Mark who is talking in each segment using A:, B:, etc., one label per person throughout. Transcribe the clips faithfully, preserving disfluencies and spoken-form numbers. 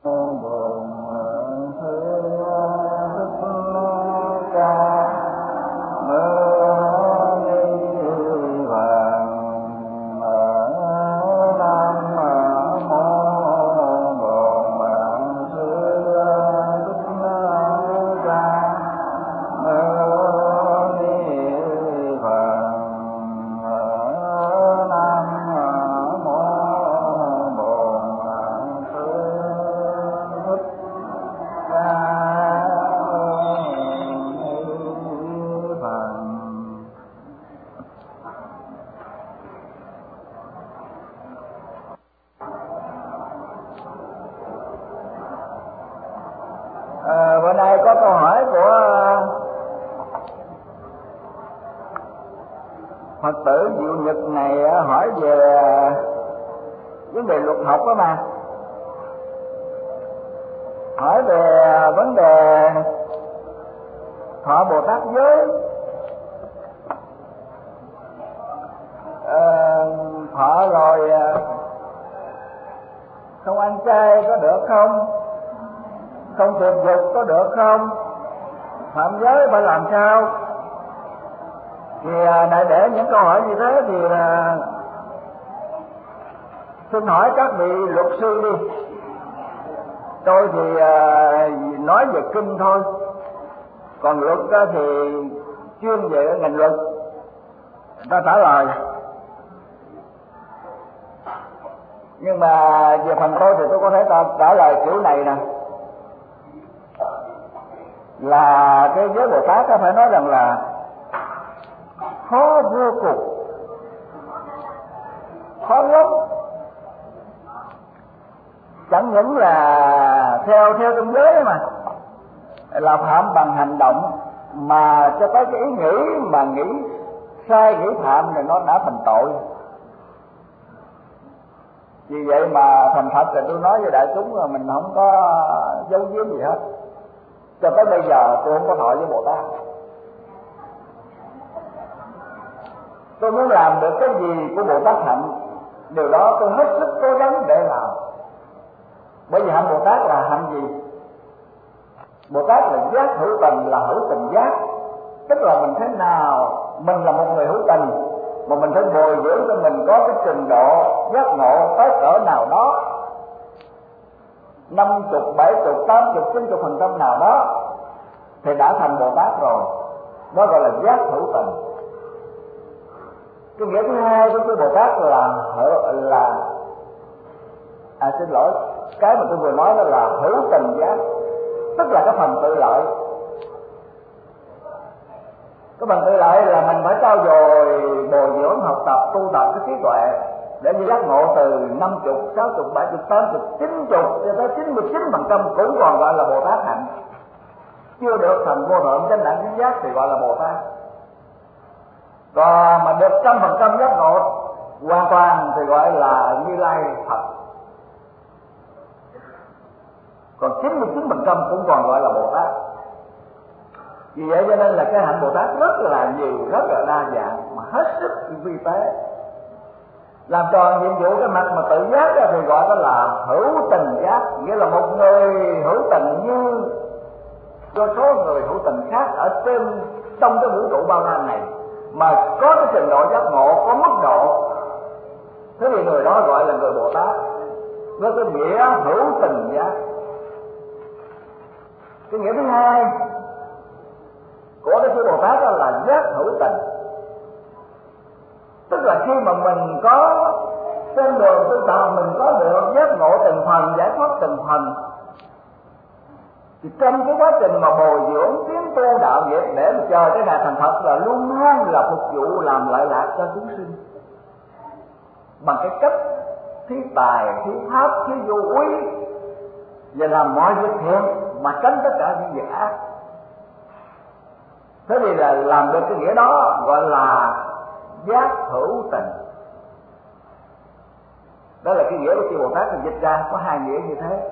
A: Phật tử Diệu Nhật này hỏi về vấn đề luật học đó mà, hỏi về vấn đề thọ Bồ Tát giới. À, thọ rồi không ăn chay có được không, không tuyệt dục có được không, phạm giới phải làm sao? Thì đại để những câu hỏi như thế thì à, xin hỏi các vị luật sư đi. Tôi thì à, nói về kinh thôi, còn luật á, thì chuyên về ngành luật, ta trả lời. Nhưng mà về phần tôi thì tôi có thể ta trả lời kiểu này nè, là cái giới Bồ Tát phải nói rằng là khó vô cùng, khó lắm. Chẳng những là theo theo trong giới mà là phạm bằng hành động, mà cho tới cái ý nghĩ mà nghĩ sai nghĩ phạm thì nó đã thành tội. Vì vậy mà thành thật thì tôi nói với đại chúng là mình không có giấu giếm gì hết. Cho tới bây giờ tôi không có thọ với Bồ Tát. Tôi muốn làm được cái gì của Bồ Tát hạnh, điều đó tôi hết sức cố gắng để làm. Bởi vì hạnh Bồ Tát là hạnh gì? Bồ Tát là giác hữu tình, là hữu tình giác. Tức là mình thế nào, mình là một người hữu tình, mà mình phải bồi dưỡng cho mình có cái trình độ giác ngộ tới cỡ nào đó, năm chục, bảy chục, tám chục, chín chục phần trăm nào đó, thì đã thành Bồ Tát rồi. Đó gọi là giác hữu tình. Cái nghĩa thứ hai của cái Bồ Tát là là à xin lỗi, cái mà tôi vừa nói đó là hữu tình giác, tức là cái phần tự lợi. Cái phần tự lợi là mình phải trau dồi, bồi dưỡng, học tập, tu tập cái trí tuệ để như giác ngộ từ năm chục, sáu chục, bảy chục, tám chục, chín chục cho tới chín mươi chín phần trăm cũng còn gọi là Bồ Tát hạnh. Chưa được thành vô thượng chánh đẳng chánh giác thì gọi là Bồ Tát. Còn mà được trăm phần trăm giác ngộ hoàn toàn thì gọi là Như Lai thật. Còn chín mươi chín phần trăm cũng còn gọi là Bồ Tát. Vì vậy cho nên là cái hạnh Bồ Tát rất là nhiều, rất là đa dạng, mà hết sức vi tế. Làm tròn nhiệm vụ cái mặt mà tự giác thì gọi đó là hữu tình giác, nghĩa là một người hữu tình như do số người hữu tình khác ở trên trong cái vũ trụ bao la này, mà có cái trình độ giác ngộ, có mức độ, thế thì người đó gọi là người Bồ Tát, với cái nghĩa hữu tình giác. Cái nghĩa thứ hai của cái chữ Bồ Tát đó là giác hữu tình, tức là khi mà mình có trên đường tu tập, mình có được giác ngộ từng phần, giải thoát từng phần, thì trong cái quá trình mà bồi dưỡng tiến tu đạo nghiệp để mà chờ cái ngày thành Phật là luôn luôn là phục vụ làm lợi lạc cho chúng sinh bằng cái cách thí tài, thí pháp, thí vô úy, và làm mọi việc thiện mà tránh tất cả những việc ác. Thế thì là làm được cái nghĩa đó gọi là giác hữu tình. Đó là cái nghĩa của chư Bồ Tát thì dịch ra có hai nghĩa như thế.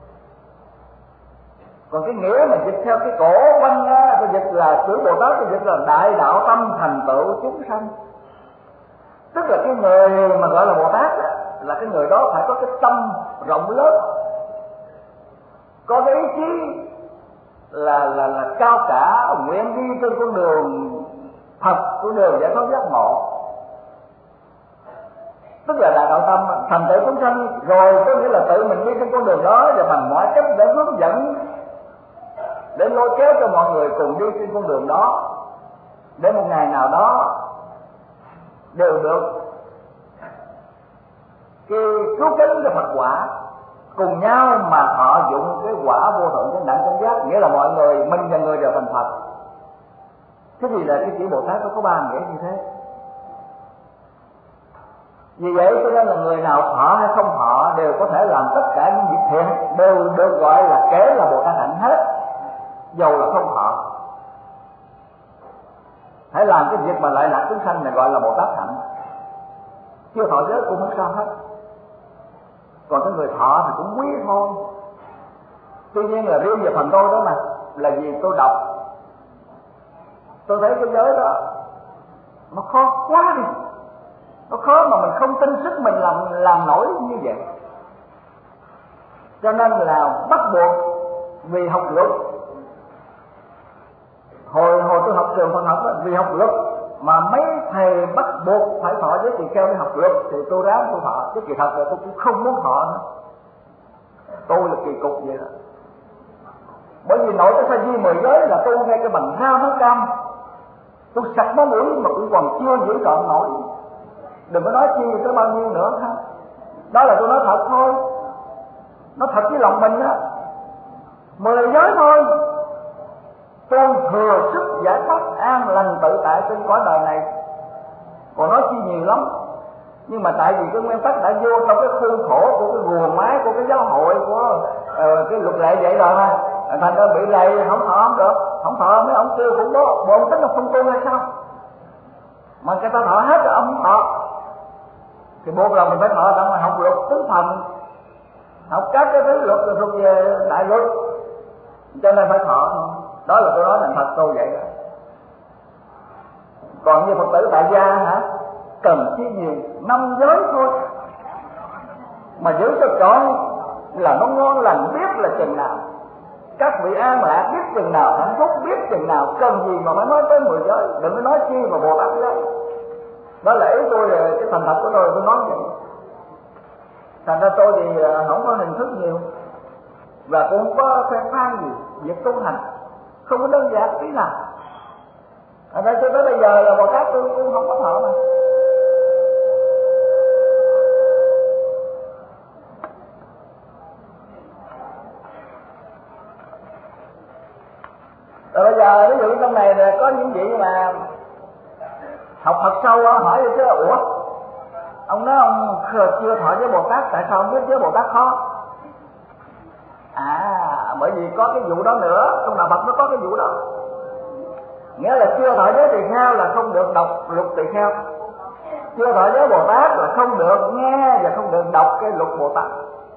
A: Còn cái nghĩa mà dịch theo cái cổ văn á, tôi dịch là chữ Bồ Tát tôi dịch là đại đạo tâm thành tựu chúng sanh. Tức là cái người mà gọi là Bồ Tát á, là cái người đó phải có cái tâm rộng lớn, cao cả, nguyện đi trên con đường thật, con đường giải thoát giác ngộ, tức là đại đạo tâm thành tựu chúng sanh. Rồi có nghĩa là tự mình đi trên con đường đó và bằng mọi cách để hướng dẫn, để lôi kéo cho mọi người cùng đi trên con đường đó, để một ngày nào đó đều được cái cứu cánh cho Phật quả, cùng nhau mà thọ dụng cái quả vô thượng chánh đẳng chánh giác, nghĩa là mọi người mình và người đều thành Phật. Thế thì là cái chữ Bồ Tát nó có ba nghĩa như thế. Vì vậy cho nên là người nào thọ hay không thọ đều có thể làm tất cả những việc thiện, đều được gọi là kể là Bồ Tát hạnh hết, dầu là không thọ. Hãy làm cái việc mà lại lạc chúng sanh này gọi là Bồ Tát hạnh. Chưa thọ giới cũng không sao hết, còn cái người thọ thì cũng quý thôi. Tuy nhiên là riêng về phần tôi đó mà, là vì tôi đọc, tôi thấy cái giới đó nó khó quá đi, nó khó mà mình không tin sức mình làm làm nổi như vậy. Cho nên là bắt buộc vì học luật. Hồi hồi tôi học trường Phật học đó, vì học luật mà mấy thầy bắt buộc phải thọ giới tỳ kheo để học luật thì tôi ráng tôi thọ, chứ kỳ thật là tôi cũng không muốn thọ nữa. Tôi là kỳ cục vậy đó. Bởi vì nội cái sa di mười giới là tôi ngay cái bằng hao nó cam, tôi sạch máu mũi mà cũng còn chưa giữ trọn nổi, đừng có nói chi tới bao nhiêu nữa ha. Đó là tôi nói thật thôi, nó thật với lòng mình á. Mười giới thôi, tôi thừa sức giải thoát an lành tự tại trên cõi đời này, còn nói chi nhiều lắm. Nhưng mà tại vì cái nguyên tắc đã vô trong cái khuôn khổ của cái guồng máy của cái giáo hội của uh, cái luật lệ vậy rồi mà, thành ra bị lệ không thọ không được, không thọ mấy ông kêu cũng đó, bộ ông tính là không tu hay sao? Mà người ta thọ hết rồi ông không thọ, thì buộc là mình phải thọ đặng mà học luật tứ phần, học các cái thứ luật là thuộc về đại luật, cho nên phải thọ thôi. Đó là tôi nói thành thật tôi vậy đó. Còn như Phật tử tại gia hả, cần chi nhiều, năm giới thôi mà giữ cho trọn là nó ngon lành, biết là chừng nào các vị an lạc, biết chừng nào hạnh phúc, biết chừng nào cần gì mà mới nói tới mười giới, đừng có nói chi mà Bồ Tát giới. Đó là ý tôi, là cái thành thật của tôi, tôi nói vậy. Thành ra tôi thì không có hình thức nhiều và cũng không có khoe khoang gì, việc tu hành không có đơn giản tí nào. Thành ra cho tới bây giờ là Bồ Tát tôi cũng không có thọ mà. Rồi bây giờ ví dụ trong này là có những vị mà học Phật sâu á, hỏi vậy chứ, ủa ông nói ông chưa thọ với Bồ Tát, tại sao ông biết với Bồ Tát khó? À, bởi vì có cái vụ đó nữa, trong đạo Phật nó có cái vụ đó. Nghĩa là chưa thọ giới tỳ kheo là không được đọc luật tỳ kheo, chưa thọ giới Bồ Tát là không được nghe và không được đọc cái luật Bồ Tát.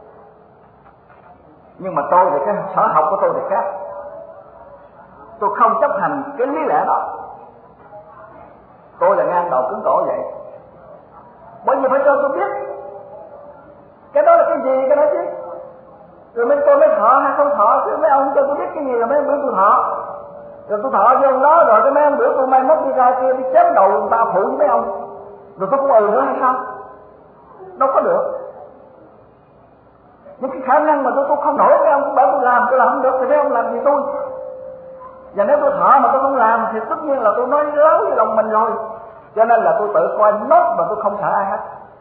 A: Nhưng mà tôi thì cái sở học của tôi thì khác, tôi không chấp hành cái lý lẽ đó. Tôi là ngang đầu cứng cổ vậy, bởi vì phải cho tôi biết cái đó là cái gì cái đó chứ, rồi mấy tôi mới thọ hay không thọ, chứ mấy ông cho tôi biết cái gì là mấy ông biểu tôi thọ, rồi tôi thọ với ông đó, rồi cái mấy ông biểu tôi mai mốt đi ra kia đi chém đầu người ta phụ với mấy ông, rồi tôi cũng ừ nữa hay sao? Đâu có được. Những cái khả năng mà tôi tôi không nổi, mấy ông cũng bảo tôi làm, tôi làm không được thì mấy ông làm gì tôi? Và nếu tôi thọ mà tôi không làm thì tất nhiên là tôi nói láo với lòng mình rồi. Cho nên là tôi tự coi nốt mà tôi không sợ ai hết.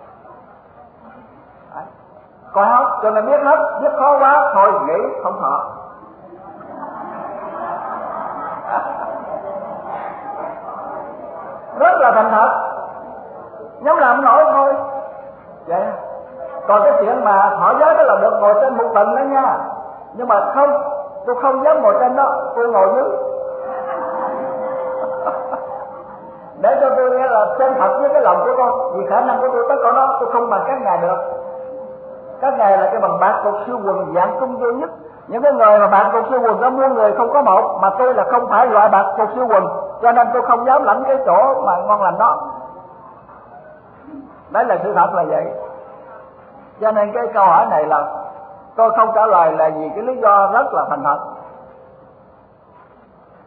A: Đấy. Coi hết, cho nên biết hết, biết khó quá, thôi nghĩ không thọ. Rất là thành thật, nhóm làm nổi thôi. Vậy. Còn cái chuyện mà thọ giới đó là được ngồi trên một tầng đó nha. Nhưng mà không, tôi không dám ngồi trên đó, tôi ngồi dưới. Để cho tôi nghe là chân thật với cái lòng của tôi, vì khả năng của tôi tất cả đó tôi không bằng các ngài được. Các ngài là cái bằng bạc cột siêu quần dạng cung vô nhất. Những cái người mà bạc cột siêu quần đó mua người không có một, mà tôi là không phải loại bạc cột siêu quần, cho nên tôi không dám lãnh cái chỗ mà ngon lành đó. Đấy là sự thật là vậy. Cho nên cái câu hỏi này là tôi không trả lời là vì cái lý do rất là thành thật.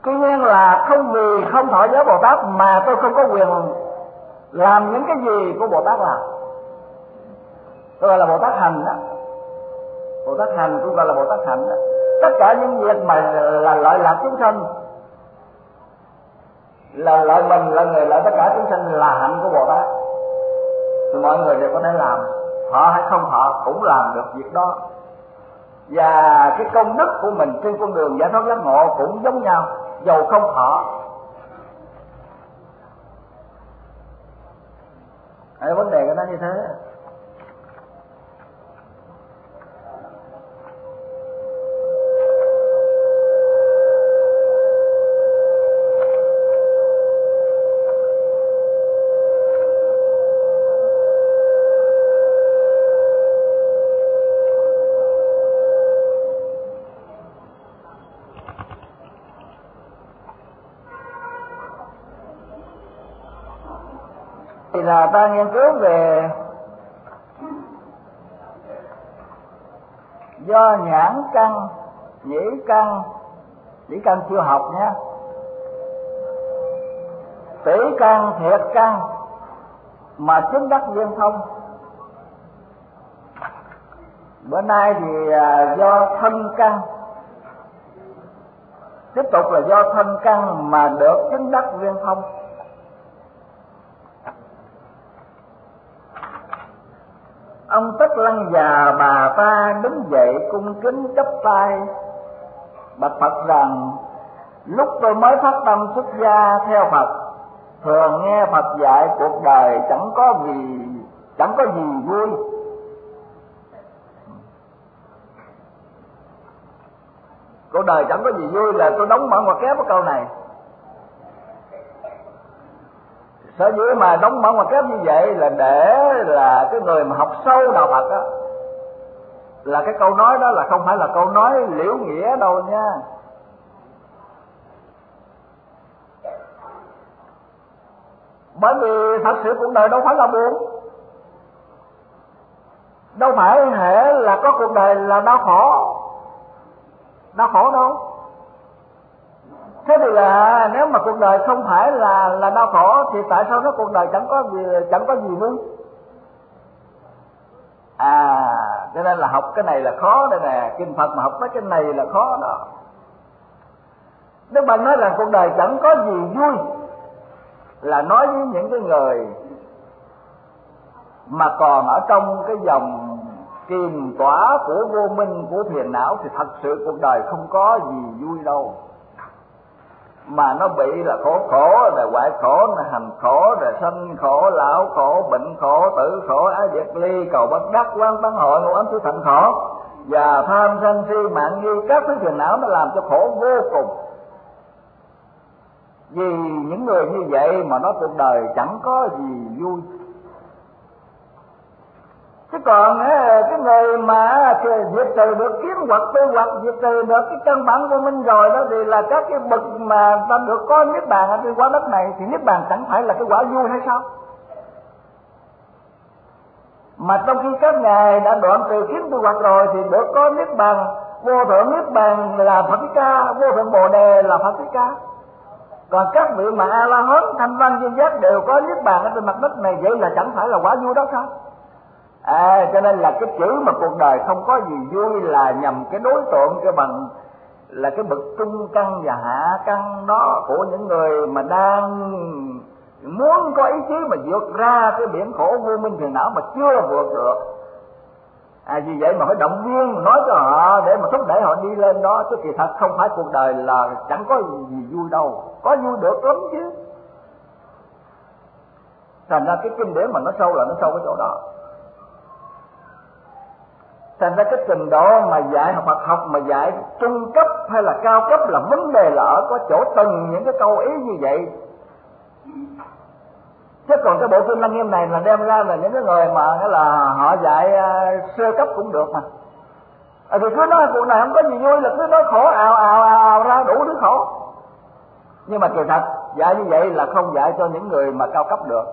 A: Tuy nhiên là không vì không thọ giới Bồ Tát mà tôi không có quyền làm những cái gì của Bồ Tát làm. Tôi gọi là Bồ Tát hành đó. Bồ Tát hành cũng gọi là Bồ Tát hạnh đó. Tất cả những việc mà là lợi lạc chúng sanh, là lợi mình, là người lợi tất cả chúng sanh, là hạnh của Bồ Tát, thì mọi người đều có thể làm, họ hay không họ cũng làm được việc đó. Và cái công đức của mình trên con đường giải thoát giác ngộ cũng giống nhau, dầu không họ. Cái vấn đề của nó như thế. Thì là ta nghiên cứu về do nhãn căn, nhĩ căn, nhĩ căn chưa học nhé, tỷ căn, thiệt căn mà chứng đắc viên thông. Bữa nay thì do thân căn, tiếp tục là do thân căn mà được chứng đắc viên thông. Ông Tất Lăng già bà ta đứng dậy cung kính chắp tay bạch Phật rằng: lúc tôi mới phát tâm xuất gia theo Phật, thường nghe Phật dạy cuộc đời chẳng có gì chẳng có gì vui. Cuộc đời chẳng có gì vui là tôi đóng mở ngoặc kép cái câu này. Sở dĩ mà đóng mở ngoặc kép như vậy là để là cái người mà học sâu đạo Phật đó, là cái câu nói đó là không phải là câu nói liễu nghĩa đâu nha. Bởi vì thật sự cuộc đời đâu phải là buồn, đâu phải hễ là có cuộc đời là đau khổ, đau khổ đâu. Thế thì là nếu mà cuộc đời không phải là là đau khổ thì tại sao cái cuộc đời chẳng có gì chẳng có gì vui? À, cho nên là học cái này là khó đây nè, kinh Phật mà học tới cái này là khó đó. Đức Phật nói rằng cuộc đời chẳng có gì vui là nói với những cái người mà còn ở trong cái dòng kìm tỏa của vô minh, của phiền não, thì thật sự cuộc đời không có gì vui đâu. Mà nó bị là khổ khổ, rồi hoại khổ, rồi hành khổ, rồi sanh khổ, lão khổ, bệnh khổ, tử khổ, ái biệt ly, cầu bất đắc, quan tấn hội, ngũ ấm thứ thận khổ, và tham sân si mạng nghi, các thứ phiền não nó làm cho khổ vô cùng. Vì những người như vậy mà nói cuộc đời chẳng có gì vui. Chứ còn cái người mà diệt trừ được kiến hoặc tư hoặc, diệt trừ được cái căn bản của mình rồi đó, thì là các cái bậc mà ta được có niết bàn ở trên quả đất này, thì niết bàn chẳng phải là cái quả vui hay sao? Mà trong khi các ngài đã đoạn trừ kiến tư hoặc rồi thì được có niết bàn, vô thượng niết bàn là Phật Thích Ca, vô thượng Bồ Đề là Phật Thích Ca. Còn các vị mà A La Hán, Thanh Văn, Duyên Giác đều có niết bàn ở trên mặt đất này, vậy là chẳng phải là quả vui đó sao? À, cho nên là cái chữ mà cuộc đời không có gì vui là nhằm cái đối tượng cái bằng là cái bậc trung căn và hạ căn đó, của những người mà đang muốn có ý chí mà vượt ra cái biển khổ vô minh phiền não mà chưa vượt được. À, vì vậy mà phải động viên nói cho họ để mà thúc đẩy họ đi lên đó, chứ kỳ thật không phải cuộc đời là chẳng có gì vui đâu, có vui được lắm chứ. Thành ra cái kinh điển mà nó sâu là nó sâu cái chỗ đó. Thành ra cái trình độ mà dạy học Phật học mà dạy trung cấp hay là cao cấp là vấn đề là ở có chỗ từng những cái câu ý như vậy. Chứ còn cái bộ kinh Lăng Nghiêm này là đem ra là những cái người mà nghĩa là họ dạy uh, sơ cấp cũng được mà. À, thì cứ nói cuộc này không có gì vui là cứ nói khổ ào ào ào, ào ra đủ thứ khổ. Nhưng mà kỳ thật dạy như vậy là không dạy cho những người mà cao cấp được.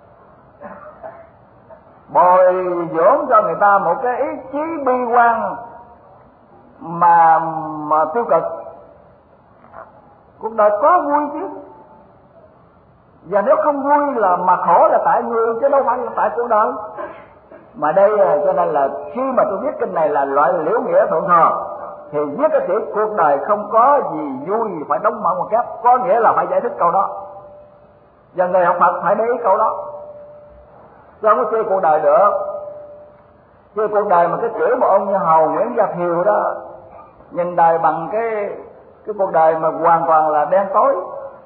A: Bồi dưỡng cho người ta một cái ý chí bi quan mà mà tiêu cực, Cuộc đời có vui chứ. Và nếu không vui là mà khổ là tại người chứ đâu phải là tại cuộc đời. Mà đây cho nên là khi mà tôi viết kinh này là loại liễu nghĩa thượng thừa, thì viết cái chữ cuộc đời không có gì vui phải đóng mở một kép, có nghĩa là phải giải thích câu đó. Và người học Phật phải để ý câu đó, chứ không có chê cuộc đời được. Chê cuộc đời mà cái kiểu mà ông như Hầu Nguyễn Gia Thiều đó, nhìn đời bằng cái cái cuộc đời mà hoàn toàn là đen tối.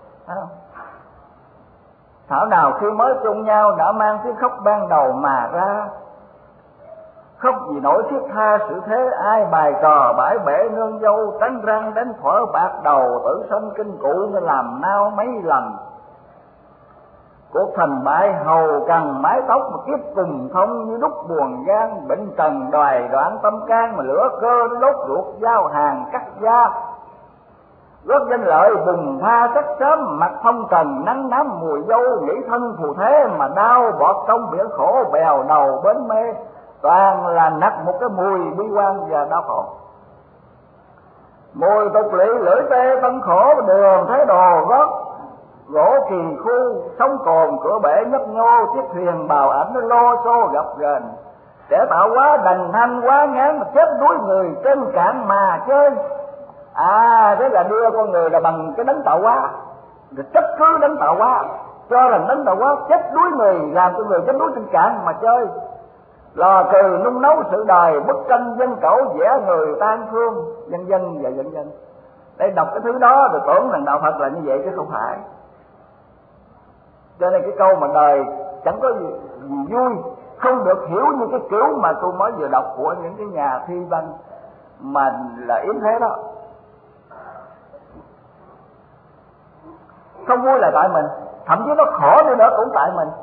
A: Thảo nào khi mới chung nhau đã mang tiếng khóc ban đầu mà ra, khóc vì nỗi thiết tha sự thế ai bài trò bãi bể nương dâu, tránh răng đánh phở bạc đầu tử sanh kinh cụ nên làm nao mấy lần. Cuộc thành bại hầu cần mái tóc mà kiếp cùng thông như đúc buồn gan, bệnh trần đoài đoạn tâm can mà lửa cơ đốt ruột giao hàng cắt da. Gót danh lợi bùng pha sắc sớm, mặt phong trần nắng nám mùi dâu, nghĩ thân phù thế mà đau bọt trong biển khổ bèo đầu bến mê, toàn là nặc một cái mùi bi quan và đau khổ. Mùi tục lỵ lưỡi tê tân khổ, đường thế đồ gót gỗ kỳ khu, sóng cồn cửa bể nhấp nhô, chiếc thuyền bào ảnh nó lô xô gặp gền. Trẻ tạo quá đành hanh quá ngán mà chết đuối người trên cạn mà chơi. À thế là đưa con người là bằng cái đấng tạo hóa, rồi trách cứ đấng tạo hóa, cho rằng đấng tạo hóa chết đuối người, làm cho người chết đuối trên cạn mà chơi. Lò cừ nung nấu sự đời, bức tranh dân cẩu vẽ người tan thương, vân vân và vân vân. Đây đọc cái thứ đó rồi tưởng rằng đạo Phật là như vậy chứ không phải. Cho nên cái câu mà đời chẳng có gì, gì vui không được hiểu như cái kiểu mà tôi mới vừa đọc của những cái nhà thi văn mà là yếm thế đó. Không vui là tại mình, thậm chí nó khổ đi nữa cũng tại mình.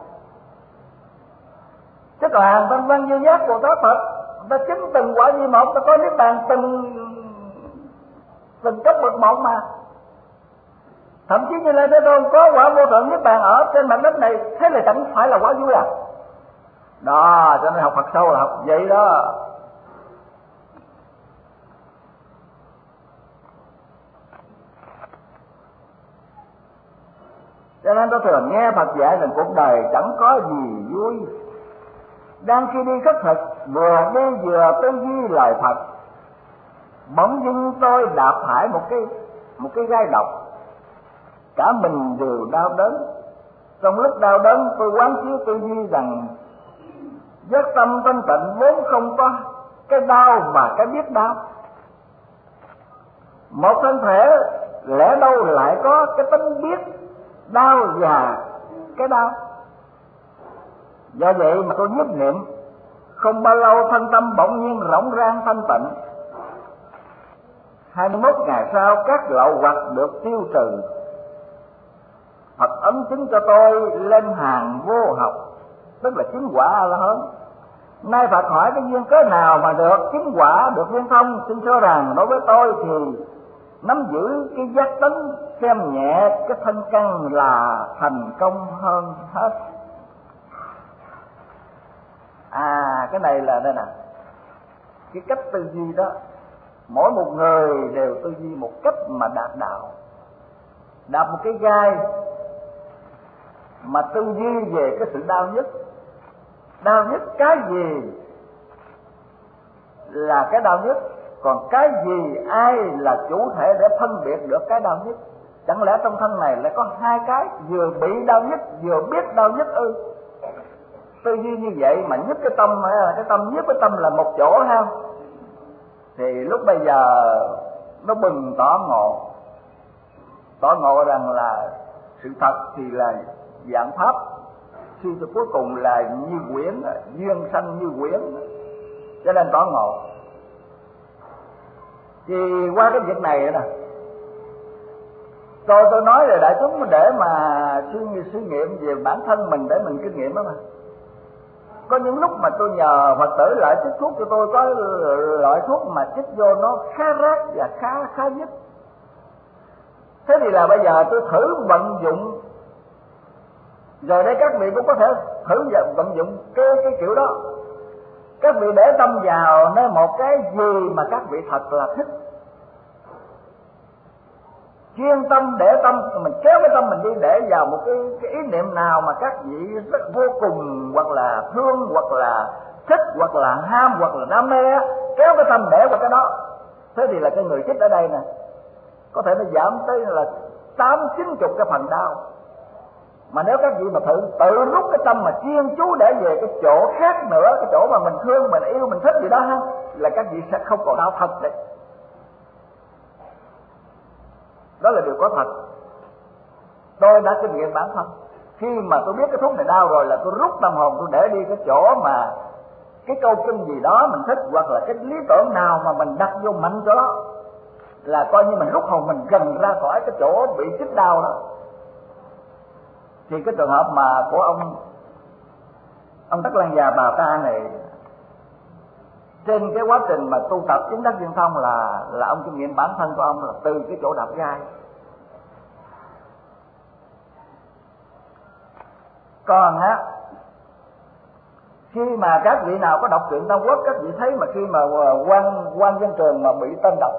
A: Chứ còn hàng văn văn như giác của Tát Phật, ta chính từng quả như một, ta có niết bàn từng từng cấp bậc một mà. Thậm chí như Lê Thế Tôn có quả vô thượng niết bàn ở trên mặt đất này, thế là chẳng phải là quả vui à? Đó, cho nên học Phật sâu là học vậy đó. Cho nên tôi thường nghe Phật dạy rằng cuộc đời chẳng có gì vui. Đang khi đi khất thực, vừa đi vừa tư duy lời Phật, bỗng dưng tôi đạp phải một cái một cái gai độc, cả mình đều đau đớn. Trong lúc đau đớn tôi quán chiếu tư duy rằng giác tâm thanh tịnh vốn không có cái đau và cái biết đau. Một thân thể lẽ đâu lại có cái tính biết đau và cái đau. Do vậy mà tôi nhiếp niệm, không bao lâu thân tâm bỗng nhiên rỗng rang thanh tịnh. Hai mươi mốt ngày sau các lậu hoặc được tiêu trừ. Phật ấn chứng cho tôi lên hàng vô học, tức là chứng quả A-la-hán. Nay Phật hỏi cái duyên cớ nào mà được chứng quả, được viên thông, xin cho rằng đối với tôi thì nắm giữ cái giác tánh, xem nhẹ cái thân căn là thành công hơn hết. À cái này là đây nè, cái cách tư duy đó, mỗi một người đều tư duy một cách mà đạt đạo. Đạp một cái gai mà tư duy về cái sự đau nhất. Đau nhất cái gì là cái đau nhất, còn cái gì ai là chủ thể để phân biệt được cái đau nhất? Chẳng lẽ trong thân này lại có hai cái, vừa bị đau nhất vừa biết đau nhất ư? Tư duy như vậy mà nhất cái tâm hay là cái tâm nhất cái tâm là một chỗ ha, thì lúc bây giờ nó bừng tỏ ngộ, tỏ ngộ rằng là sự thật thì là dạng pháp, khi cho cuối cùng là như quyển, duyên sanh như quyển, cho nên tỏ ngộ. Thì qua cái việc này nè, tôi tôi nói là đại chúng để mà suy, suy nghiệm về bản thân mình, để mình kinh nghiệm đó mà. Có những lúc mà tôi nhờ Phật tử lại chích thuốc cho tôi, có loại thuốc mà chích vô nó khá rát và khá khá nhất. Thế thì là bây giờ tôi thử vận dụng, rồi đây các vị cũng có thể thử vận dụng cái, cái kiểu đó. Các vị để tâm vào nơi một cái gì mà các vị thật là thích. chuyên tâm để tâm mình kéo cái tâm mình đi để vào một cái, cái ý niệm nào mà các vị rất vô cùng hoặc là thương hoặc là thích hoặc là ham hoặc là đam mê, kéo cái tâm để vào cái đó, thế thì là cái người chích ở đây nè có thể nó giảm tới là tám chín chục cái phần đau. Mà nếu các vị mà tự tự rút cái tâm mà chuyên chú để về cái chỗ khác nữa, cái chỗ mà mình thương mình yêu mình thích gì đó ha, là các vị sẽ không còn đau thật đấy. Đó là điều có thật. Tôi đã kinh nghiệm bản thân. Khi mà tôi biết cái thuốc này đau rồi là tôi rút tâm hồn tôi để đi cái chỗ mà cái câu kinh gì đó mình thích, hoặc là cái lý tưởng nào mà mình đặt vô mạnh chỗ đó, là coi như mình rút hồn mình gần ra khỏi cái chỗ bị chích đau đó. Thì cái trường hợp mà của ông ông Tất Lan Già Bà Ta này, trên cái quá trình mà tu tập chứng đắc viên thông là là ông kinh nghiệm bản thân của ông là từ cái chỗ đạp gai. Còn á, khi mà các vị nào có đọc truyện Tam Quốc, các vị thấy mà khi mà quan quan Văn Trường mà bị tên độc,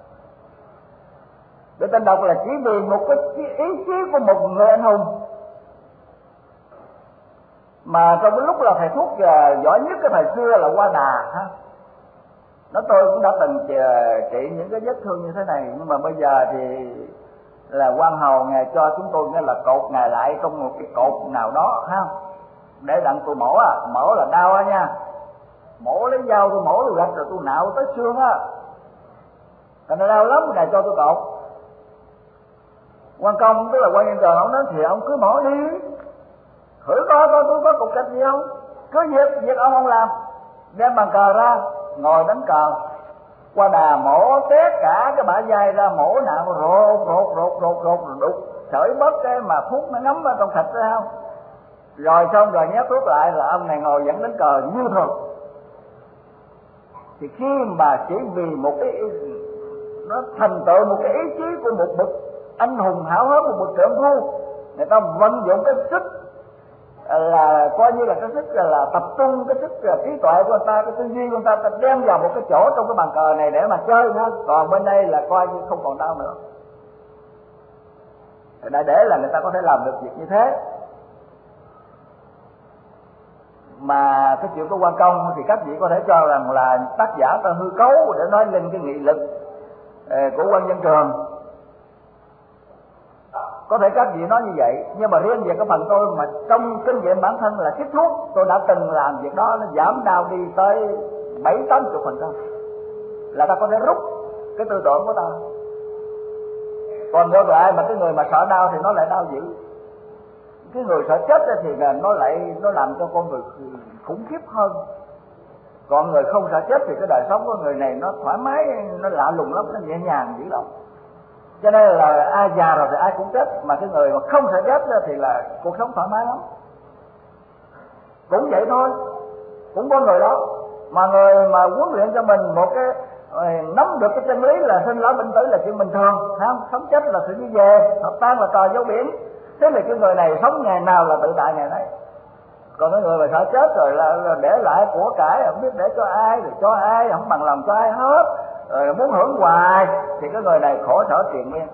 A: bị tên độc là chỉ vì một cái ý chí của một người anh hùng. Mà trong cái lúc là thầy thuốc giỏi nhất cái thời xưa là Hoa Đà ha, nó tôi cũng đã từng trị những cái vết thương như thế này, nhưng mà bây giờ thì là quan hầu ngài cho chúng tôi nghĩa là cột ngài lại trong một cái cột nào đó ha, để đặng tôi mổ à, mổ là đau á nha, mổ lấy dao tôi mổ tôi gạch rồi tôi nạo tới xương á, thành ra đau lắm, ngài cho tôi cột. Quan Công tức là quan nhân trời ông nói thì ông cứ mổ đi, thử coi coi tôi có cục gạch gì không, cứ việc việc ông không làm, đem bàn cờ ra ngồi đánh cờ. Qua Đà mổ té cả cái bả vai ra, mổ nạo rột rột rột rột rột rồi đục sởi bớt cái mà thuốc nó ngấm ở trong thịt ra không, rồi xong rồi nhét thuốc lại là ông này ngồi vẫn đánh cờ như thường. Thì khi mà chỉ vì một cái nó thành tựu một cái ý chí của một bậc anh hùng hảo hán, một bậc trượng phu, người ta vận dụng cái sức là coi như là cái sức là, là tập trung cái sức là trí tuệ của người ta, cái tư duy của người ta, ta đem vào một cái chỗ trong cái bàn cờ này để mà chơi nữa. Còn bên đây là coi như không còn đau nữa. Đại để là người ta có thể làm được việc như thế. Mà cái chuyện của Quan Công thì các vị có thể cho rằng là tác giả ta hư cấu để nói lên cái nghị lực của Quan Văn Trường. Có thể các vị nói như vậy, nhưng mà riêng về cái phần tôi mà trong kinh nghiệm bản thân là chích thuốc, tôi đã từng làm việc đó, nó giảm đau đi tới bảy tám chục phần trăm, là ta có thể rút cái tư tưởng của ta. Còn ngược lại mà cái người mà sợ đau thì nó lại đau dữ, cái người sợ chết thì nó lại nó làm cho con người khủng khiếp hơn. Còn người không sợ chết thì cái đời sống của người này nó thoải mái, nó lạ lùng lắm, nó nhẹ nhàng dữ lắm. Cho nên là ai già rồi thì ai cũng chết, mà cái người mà không sợ chết thì là cuộc sống thoải mái lắm. Cũng vậy thôi, cũng có người đó, mà người mà huấn luyện cho mình một cái nắm được cái chân lý là sinh lão bệnh tử là chuyện bình thường, không? Sống chết là sự đi về, hợp tan là trò dấu biển. Thế là cái người này sống ngày nào là tự tại ngày đấy. Còn cái người mà sợ chết rồi là, là để lại của cải, không biết để cho ai, rồi cho ai, không bằng lòng cho ai hết, rồi muốn hưởng hoài, thì cái người này khổ sở triền miên.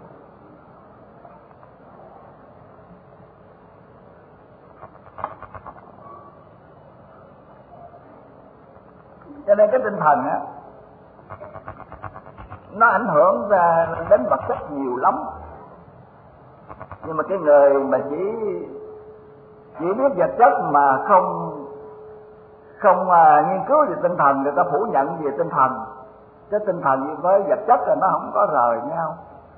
A: Cho nên cái tinh thần á, nó ảnh hưởng ra đến vật chất nhiều lắm. Nhưng mà cái người mà chỉ chỉ biết vật chất mà không không à, nghiên cứu về tinh thần, người ta phủ nhận về tinh thần. Cái tinh thần với vật chất là nó không có rời nhau.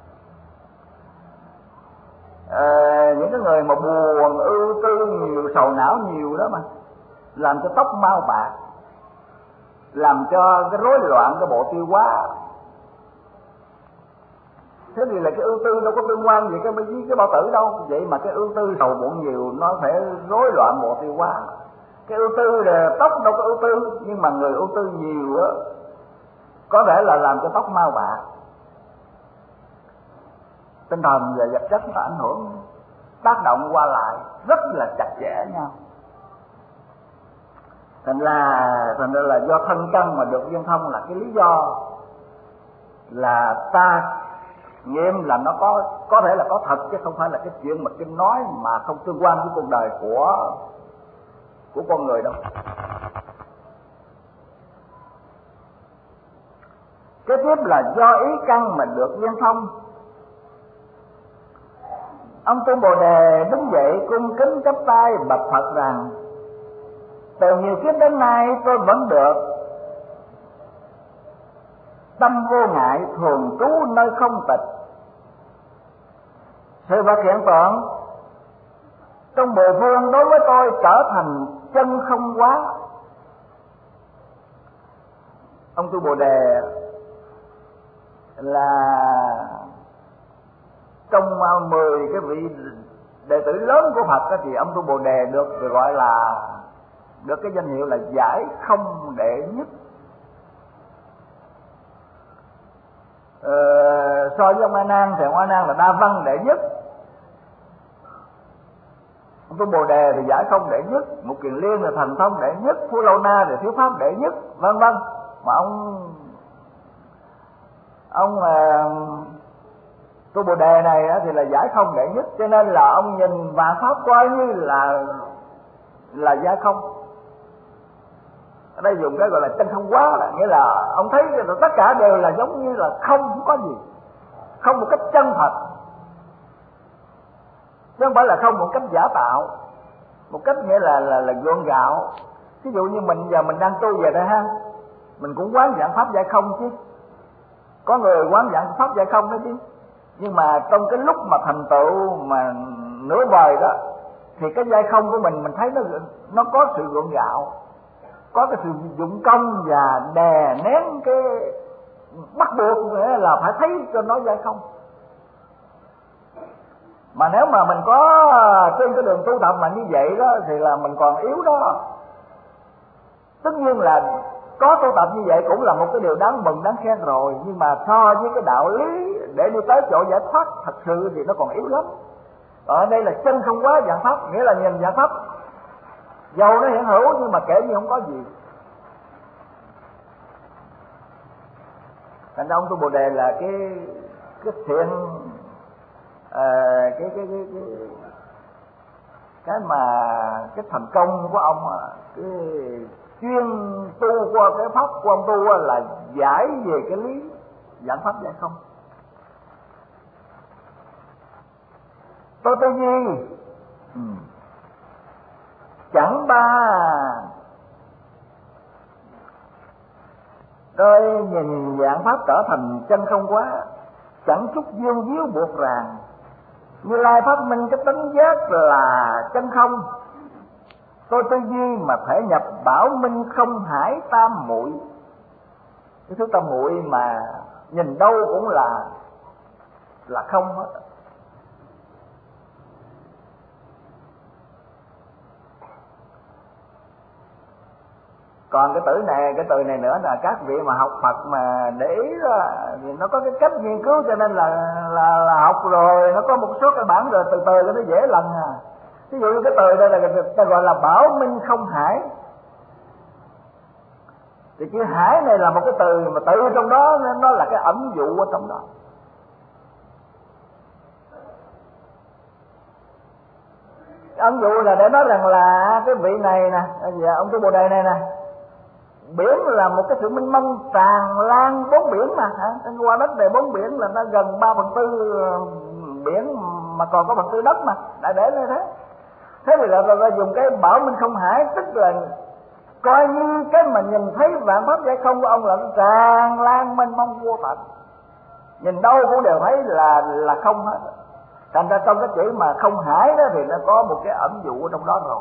A: À, những cái người mà buồn, ưu tư nhiều, sầu não nhiều đó mà làm cho tóc mau bạc, làm cho cái rối loạn cái bộ tiêu hóa. Thế thì là cái ưu tư đâu có tương quan gì cái với cái bao tử đâu. Vậy mà cái ưu tư sầu muộn nhiều nó phải rối loạn bộ tiêu hóa. Cái ưu tư là tóc đâu có ưu tư, nhưng mà người ưu tư nhiều á có thể là làm cho tóc mau bạc. Tinh thần và vật chất nó ảnh hưởng, tác động qua lại rất là chặt chẽ nhau. Thành ra thành ra là do thân căn mà được viên thông là cái lý do là ta nghiệm là nó có có thể là có thật, chứ không phải là cái chuyện mà kinh nói mà không tương quan với cuộc đời của của con người đâu. Kế tiếp là do ý căn mà được viên thông. Ông Tu Bồ Đề đứng dậy cung kính chắp tay bạch Phật rằng: từ nhiều kiếp đến nay tôi vẫn được tâm vô ngại thường trú nơi không tịch. Sự vật hiện tượng trong mười phương đối với tôi trở thành chân không hóa. Ông Tu Bồ Đề là trong mười cái vị đệ tử lớn của Phật thì ông Tu Bồ Đề được gọi là được cái danh hiệu là giải không đệ nhất. Ờ, so với ông A Nan thì ông A Nan là đa văn đệ nhất, ông Tu Bồ Đề thì giải không đệ nhất, Mục Kiền Liên là thành thông đệ nhất, Phú Lâu Na thì thiếu pháp đệ nhất, vân vân. Mà ông ông uh, Tu Bồ Đề này thì là giải không đệ nhất, cho nên là ông nhìn vạn pháp coi như là là giải không. Ở đây dùng cái gọi là chân không hóa, là nghĩa là ông thấy là tất cả đều là giống như là không, không có gì, không một cách chân thật, chứ không phải là không một cách giả tạo, một cách nghĩa là là là gượng gạo. Ví dụ như mình giờ mình đang tu về đây ha, mình cũng quán dạng pháp giải không chứ, có người quán dạng pháp giải không đó chứ, nhưng mà trong cái lúc mà thành tựu mà nửa vời đó thì cái giải không của mình mình thấy nó nó có sự gượng gạo, có cái sự dụng công và đè nén cái bắt buộc là phải thấy cho nó giải không. Mà nếu mà mình có trên cái đường tu tập mà như vậy đó thì là mình còn yếu đó. Tất nhiên là có tu tập như vậy cũng là một cái điều đáng mừng, đáng khen rồi, nhưng mà so với cái đạo lý để đi tới chỗ giải thoát thật sự thì nó còn yếu lắm. Ở đây là chân không hóa dạng pháp, nghĩa là nhìn dạng pháp dầu nó hiện hữu nhưng mà kể như không có gì. Thành ra ông Tu Bồ Đề là cái cái thiện à, cái, cái cái cái cái mà cái thành công của ông, cái chuyên tu qua cái pháp của ông tu là giải về cái lý giảng pháp giải không. Tôi tư duy ừ. chẳng ba tôi nhìn dạng pháp trở thành chân không quá, chẳng chút dương díu buộc ràng. Như Lai phát minh cái tánh giác là chân không, tôi tư duy mà thể nhập bảo minh không hải tam muội. Cái thứ tam muội mà nhìn đâu cũng là là không hết. Còn cái từ này, cái từ này nữa là các vị mà học Phật mà để ý đó, thì nó có cái cách nghiên cứu cho nên là là, là học rồi nó có một số cái bản rồi từ từ nó dễ lần à. Ví dụ như cái từ đây là ta gọi là bảo minh không hải. Thì chữ hải này là một cái từ mà tự trong đó nó là cái ẩn dụ ở trong đó. Ẩn dụ là để nói rằng là cái vị này nè, ông Tu Bồ Đề này nè, biển là một cái sự mênh mông tràn lan bốn biển mà hả? Qua đất này bốn biển là nó gần ba phần tư biển mà còn có phần tư đất mà đã để như thế. Thế thì là, là, là dùng cái bảo minh không hải, tức là coi như cái mà nhìn thấy vạn pháp giải không của ông là tràn lan mênh mông vô tận, nhìn đâu cũng đều thấy là là không hết. Thành ra trong cái chữ mà không hải đó thì nó có một cái ẩn dụ ở trong đó rồi.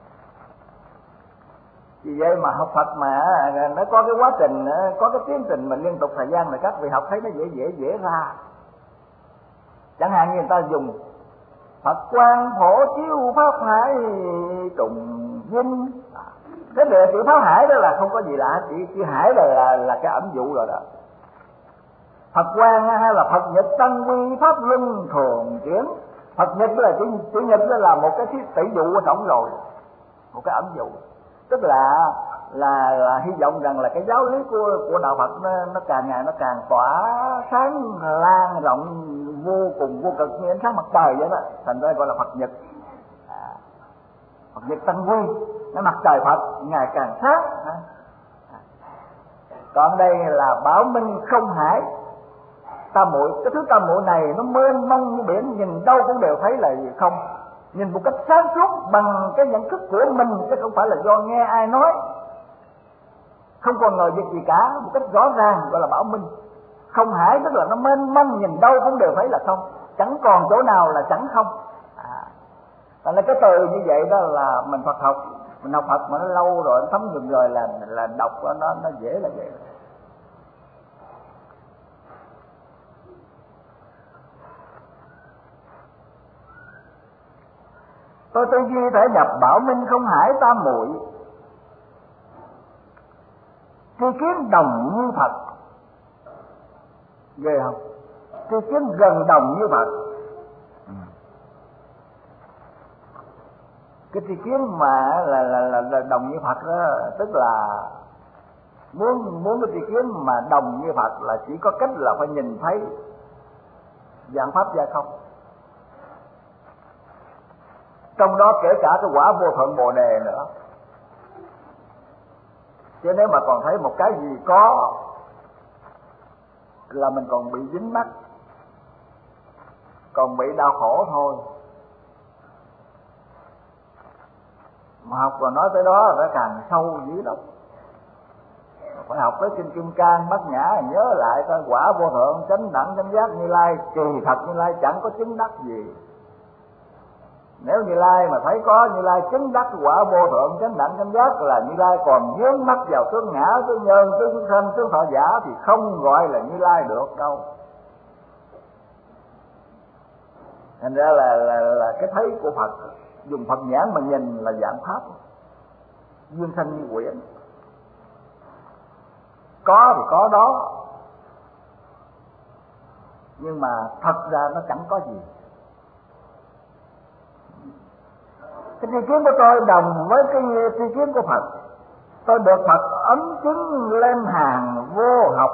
A: Vì vậy mà học Phật mà nó có cái quá trình, có cái tiến trình mà liên tục thời gian là các vị học thấy nó dễ dễ dễ ra. Chẳng hạn như người ta dùng Phật quang phổ chiếu pháp hải trùng vinh. Cái đề chữ pháp hải đó là không có gì lạ, chỉ chữ hải là, là là cái ẩn dụ rồi đó. Phật quang hay là Phật nhật tăng quy pháp luân thường chuyển. Phật nhật là chữ, chữ nhật đó là một cái tỷ dụ ở trong rồi, một cái ẩn dụ. Tức là là là hy vọng rằng là cái giáo lý của của đạo Phật nó nó càng ngày nó càng tỏa sáng lan rộng vô cùng vô cực như ánh sáng mặt trời vậy đó, thành ra gọi là Phật Nhật. À, Phật Nhật Tăng Quy, cái mặt trời Phật ngày càng sáng. À, còn đây là Bảo Minh Không Hải. Tam muội, cái thứ tam muội này nó mênh mông như biển, nhìn đâu cũng đều thấy là gì không, nhìn một cách sáng suốt bằng cái nhận thức của mình, chứ không phải là do nghe ai nói, không còn ngờ việc gì cả, một cách rõ ràng gọi là Bảo Minh Không Hải, tức là nó mênh mông, nhìn đâu cũng đều thấy là không, chẳng còn chỗ nào là chẳng không. À, thành ra cái từ như vậy đó là mình Phật học, mình học Phật mà nó lâu rồi, nó thấm dần rồi là là đọc nó nó dễ là vậy. Tôi tư duy thể nhập Bảo Minh Không Hải tam muội, tri kiến đồng như Phật. Ghê không? Tri kiến gần đồng như Phật. Cái tri kiến mà là, là, là, là đồng như Phật đó, tức là muốn muốn cái tri kiến mà đồng như Phật là chỉ có cách là phải nhìn thấy dạng pháp gia không. Trong đó kể cả cái quả vô thượng Bồ Đề nữa. Chứ nếu mà còn thấy một cái gì có là mình còn bị dính mắc, còn bị đau khổ thôi. Mà học và nói tới đó phải càng sâu dữ lắm. Phải học tới Kinh Kim Cang Bát Nhã, nhớ lại coi quả vô thượng chánh đẳng chánh giác Như Lai, kỳ thật Như Lai chẳng có chứng đắc gì. Nếu Như Lai mà thấy có Như Lai chứng đắc quả vô thượng chánh đẳng chánh giác là Như Lai còn vướng mắc vào tướng ngã, tướng nhân, tướng sanh, tướng thọ giả thì không gọi là Như Lai được đâu. Thành ra là, là, là cái thấy của Phật, dùng Phật nhãn mà nhìn là dạng pháp, duyên sanh như quyển. Có thì có đó, nhưng mà thật ra nó chẳng có gì. Cái tri kiến của tôi đồng với cái tri kiến của Phật. Tôi được Phật ấn chứng lên hàng vô học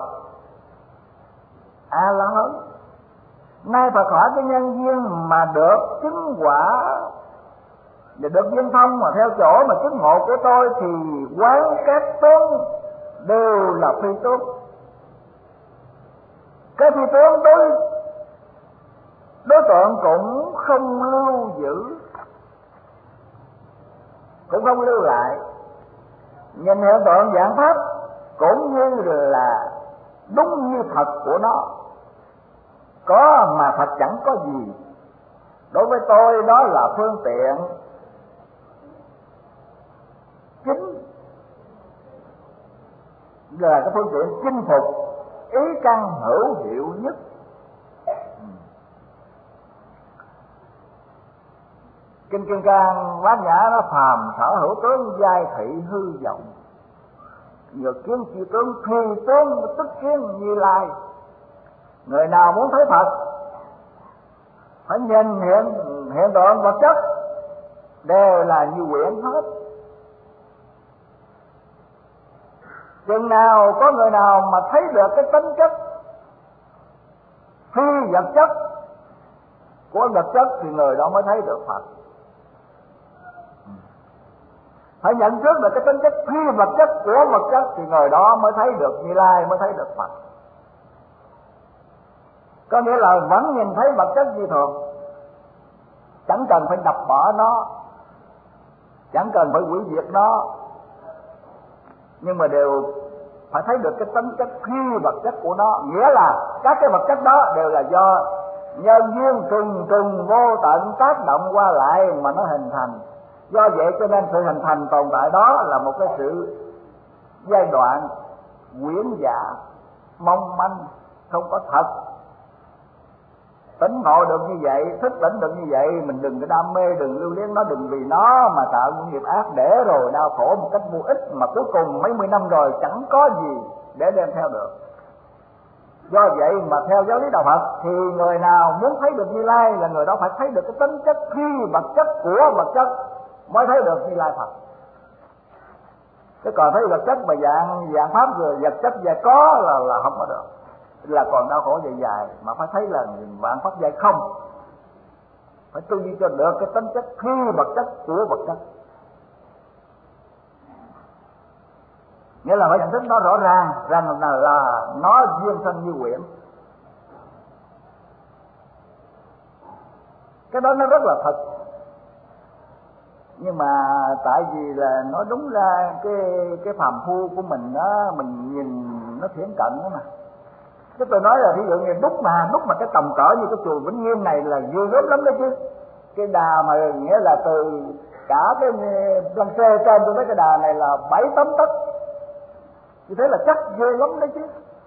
A: A La Hán. Nay Phật hỏi cái nhân duyên mà được chứng quả và được viên thông mà theo chỗ mà chứng ngộ của tôi thì quán các tướng đều là phi tướng. Cái phi tướng đối đối tượng cũng không lưu giữ, cũng không lưu lại. Nhìn hiện tượng dạng pháp cũng như là đúng như thật của nó, có mà thật chẳng có gì. Đối với tôi đó là phương tiện chính, là cái phương tiện chinh phục ý căn hữu hiệu nhất. Kinh Kim Cang Bát Nhã nó phàm sở hữu tướng giai thị hư vọng, nhược kiến chi tướng phi tướng tức kiến Như Lai. Người nào muốn thấy Phật phải nhìn hiện hiện tượng vật chất đều là như quyển hết. Chừng nào có người nào mà thấy được cái tính chất phi vật chất của vật chất thì người đó mới thấy được Phật. Phải nhận thức được cái tính chất phi vật chất của vật chất thì người đó mới thấy được Như Lai, mới thấy được Phật. Có nghĩa là vẫn nhìn thấy vật chất như thường, chẳng cần phải đập bỏ nó, chẳng cần phải hủy diệt nó, nhưng mà đều phải thấy được cái tính chất phi vật chất của nó. Nghĩa là các cái vật chất đó đều là do nhân duyên trùng trùng vô tận tác động qua lại mà nó hình thành. Do vậy cho nên sự hình thành tồn tại đó là một cái sự giai đoạn quyển dạ, mong manh, không có thật. Tỉnh ngộ được như vậy, thức tỉnh được như vậy, mình đừng có đam mê, đừng lưu luyến nó, đừng vì nó mà tạo những nghiệp ác để rồi đau khổ một cách vô ích, mà cuối cùng mấy mươi năm rồi chẳng có gì để đem theo được. Do vậy mà theo giáo lý đạo Phật thì người nào muốn thấy được Như Lai là người đó phải thấy được cái tính chất phi vật chất của vật chất mới thấy được Như Lai Phật. Cái còn thấy vật chất mà dạng dạng pháp rồi vật chất dài có là là không có được, là còn đau khổ dài dài. Mà phải thấy là vạn pháp dài không, phải tư duy cho được cái tính chất phi vật chất của vật chất. Nghĩa là phải nhận thức nó rõ ràng rằng là, là nó duyên sanh như quyển. Cái đó nó rất là thật. Nhưng mà tại vì là nói đúng ra cái cái phàm phu của mình đó, mình nhìn nó thiển cận đó mà. Cái tôi nói là ví dụ như đúc mà đúc mà cái tầm cỡ như cái chùa Vĩnh Nghiêm này là ghê gớm lắm đó chứ. Cái đà mà nghĩa là từ cả cái lăng xê trên tôi thấy cái đà này là bảy tám tấc, như thế là chắc ghê lắm đấy chứ.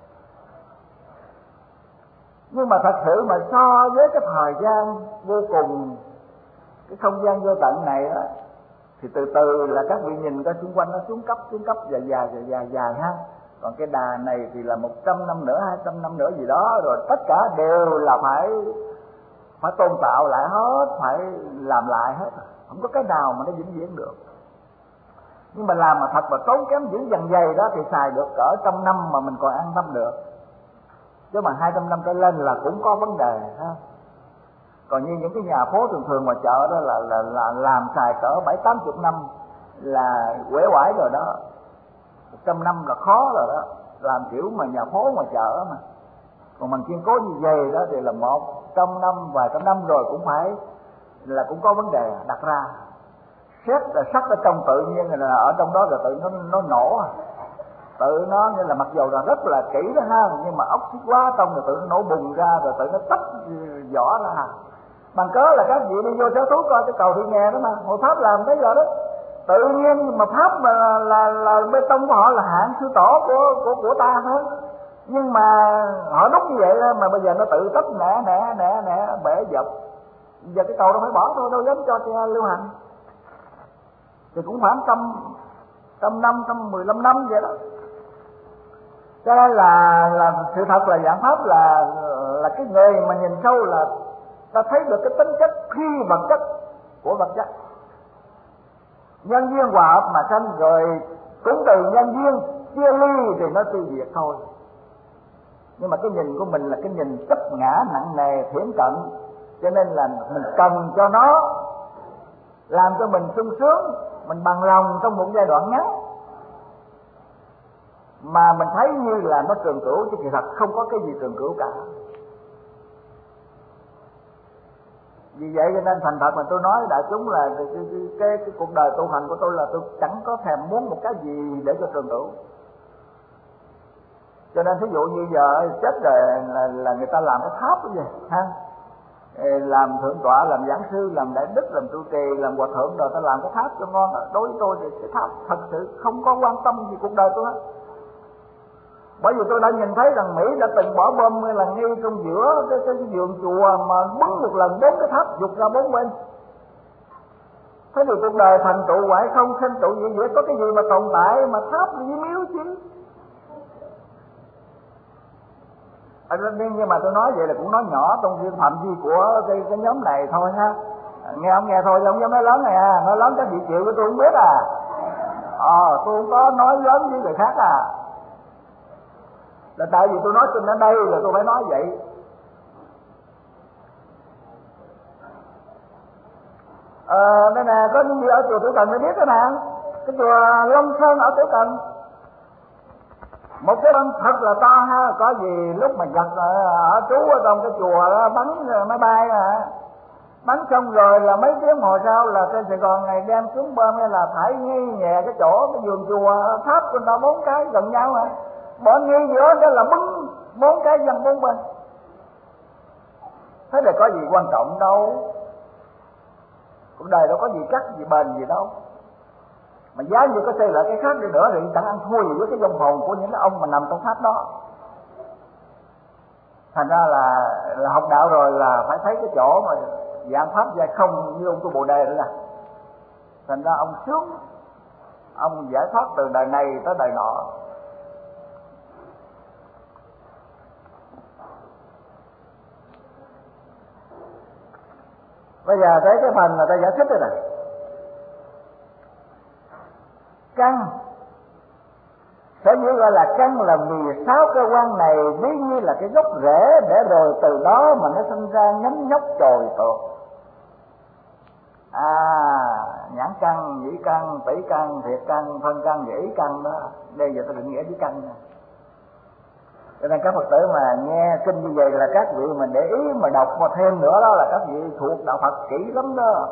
A: Nhưng mà thật sự mà so với cái thời gian vô cùng, cái không gian vô tận này đó, thì từ từ là các vị nhìn coi xung quanh nó xuống cấp xuống cấp dài dài dài dài dài ha. Còn cái đà này thì là một trăm năm nữa, hai trăm năm nữa gì đó, rồi tất cả đều là phải phải tôn tạo lại hết, phải làm lại hết, không có cái nào mà nó vĩnh viễn được. Nhưng mà làm mà thật mà tốn kém giữ dần dày đó thì xài được cỡ trăm năm mà mình còn an tâm được, chứ mà hai trăm năm trở lên là cũng có vấn đề ha. Còn như những cái nhà phố thường thường ngoài chợ đó là là, là làm xài cỡ bảy tám chục năm là quể quải rồi đó, một trăm năm là khó rồi đó, làm kiểu mà nhà phố ngoài chợ mà. Còn mình kiên cố như vậy đó thì là một trăm năm, vài trăm năm rồi cũng phải là cũng có vấn đề đặt ra. Xét là sắc ở trong tự nhiên là ở trong đó rồi tự nó nó nổ, tự nó như là mặc dù là rất là kỹ đó ha, nhưng mà ốc xích quá trong rồi tự nó nổ bùng ra, rồi tự nó tách vỏ ra. Bằng cớ là các vị đi vô sở thú coi cái cầu Thị Nghè đó mà, hội Pháp làm cái giờ đó tự nhiên, mà Pháp mà là, là, là bê tông của họ là hạng sư tổ của của của ta thôi. Nhưng mà họ đúc như vậy đó, mà bây giờ nó tự tách nẻ nẻ nẻ nẻ bể dập. Giờ cái cầu đó phải bỏ thôi, đâu dám cho xe lưu hành. Thì cũng khoảng trăm trăm năm, trăm mười lăm năm vậy đó. Cho nên là là sự thật là giảng pháp là là cái người mà nhìn sâu là ta thấy được cái tính chất phi vật chất của vật chất. Nhân duyên hòa hợp mà sanh, rồi cũng từ nhân duyên chia ly thì nó tiêu diệt thôi. Nhưng mà cái nhìn của mình là cái nhìn chấp ngã nặng nề thiển cận, cho nên là mình cần cho nó làm cho mình sung sướng, mình bằng lòng trong một giai đoạn ngắn, mà mình thấy như là nó trường cửu, chứ kỳ thật không có cái gì trường cửu cả. Vì vậy cho nên thành thật mà tôi nói đại chúng là cái, cái, cái, cái cuộc đời tu hành của tôi là tôi chẳng có thèm muốn một cái gì để cho trường cửu. Cho nên thí dụ như giờ chết rồi là, là người ta làm cái tháp cái gì ha, làm thượng tọa, làm giảng sư, làm đại đức, làm trụ trì, làm hòa thượng, rồi ta làm cái tháp cho ngon. Đối với tôi thì cái tháp thật sự không có quan tâm gì cuộc đời tôi hết. Bởi vì tôi đã nhìn thấy rằng Mỹ đã từng bỏ bom là ngay trong giữa cái, cái, cái vườn chùa mà bắn một lần bốn cái tháp dục ra bốn bên. Thế thì cuộc đời thành trụ hoại không, sinh trụ gì vậy, có cái gì mà tồn tại mà tháp với miếu chứ. À, nhưng mà tôi nói vậy là cũng nói nhỏ trong viên phạm vi của cái, cái nhóm này thôi ha. Nghe không nghe thôi, không dám nói lớn này à, nói lớn các vị chịu của tôi không biết à. Ờ, à, tôi không có nói lớn với người khác à. Là tại vì tôi nói trên ở đây là tôi phải nói vậy. Ờ, đây nè, có những gì ở chùa Tiểu Cần mới biết đó nè. Cái chùa Long Sơn ở Tiểu Cần, một cái băng thật là to ha, có gì lúc mà giật ở trú ở trong cái chùa đó, bắn máy bay à, bắn xong rồi là mấy tiếng hồi sau là trên Sài Gòn này đem xuống bơm hay là thải nghi nhẹ cái chỗ cái vườn chùa tháp của nó bốn cái gần nhau à, bỏ nghi giữa đó là bắn bốn cái dân bốn bên. Thế là có gì quan trọng đâu, cuộc đời đâu có gì cắt gì bền gì đâu. Mà giá như có xây lại cái khác đi nữa thì chẳng ăn thua gì với cái vong hồn của những cái ông mà nằm trong tháp đó. Thành ra là, là học đạo rồi là phải thấy cái chỗ mà dạng pháp dài không như ông tu Bồ Đề nữa nè. Thành ra ông sướng, ông giải thoát từ đời này tới đời nọ. Bây giờ tới cái phần là ta giải thích rồi nè. Căn gọi là căn là vì sáu cơ quan này ví như là cái gốc rễ, để rồi từ đó mà nó sinh ra nhánh nhóc chồi tược. À, nhãn căn, nhĩ căn, tỷ căn, thiệt căn, thân căn, ý căn đó. Đây giờ tôi định nghĩa với căn nha. Cho nên các Phật tử mà nghe kinh như vậy là các vị mình để ý mà đọc mà thêm nữa đó là các vị thuộc đạo Phật kỹ lắm đó.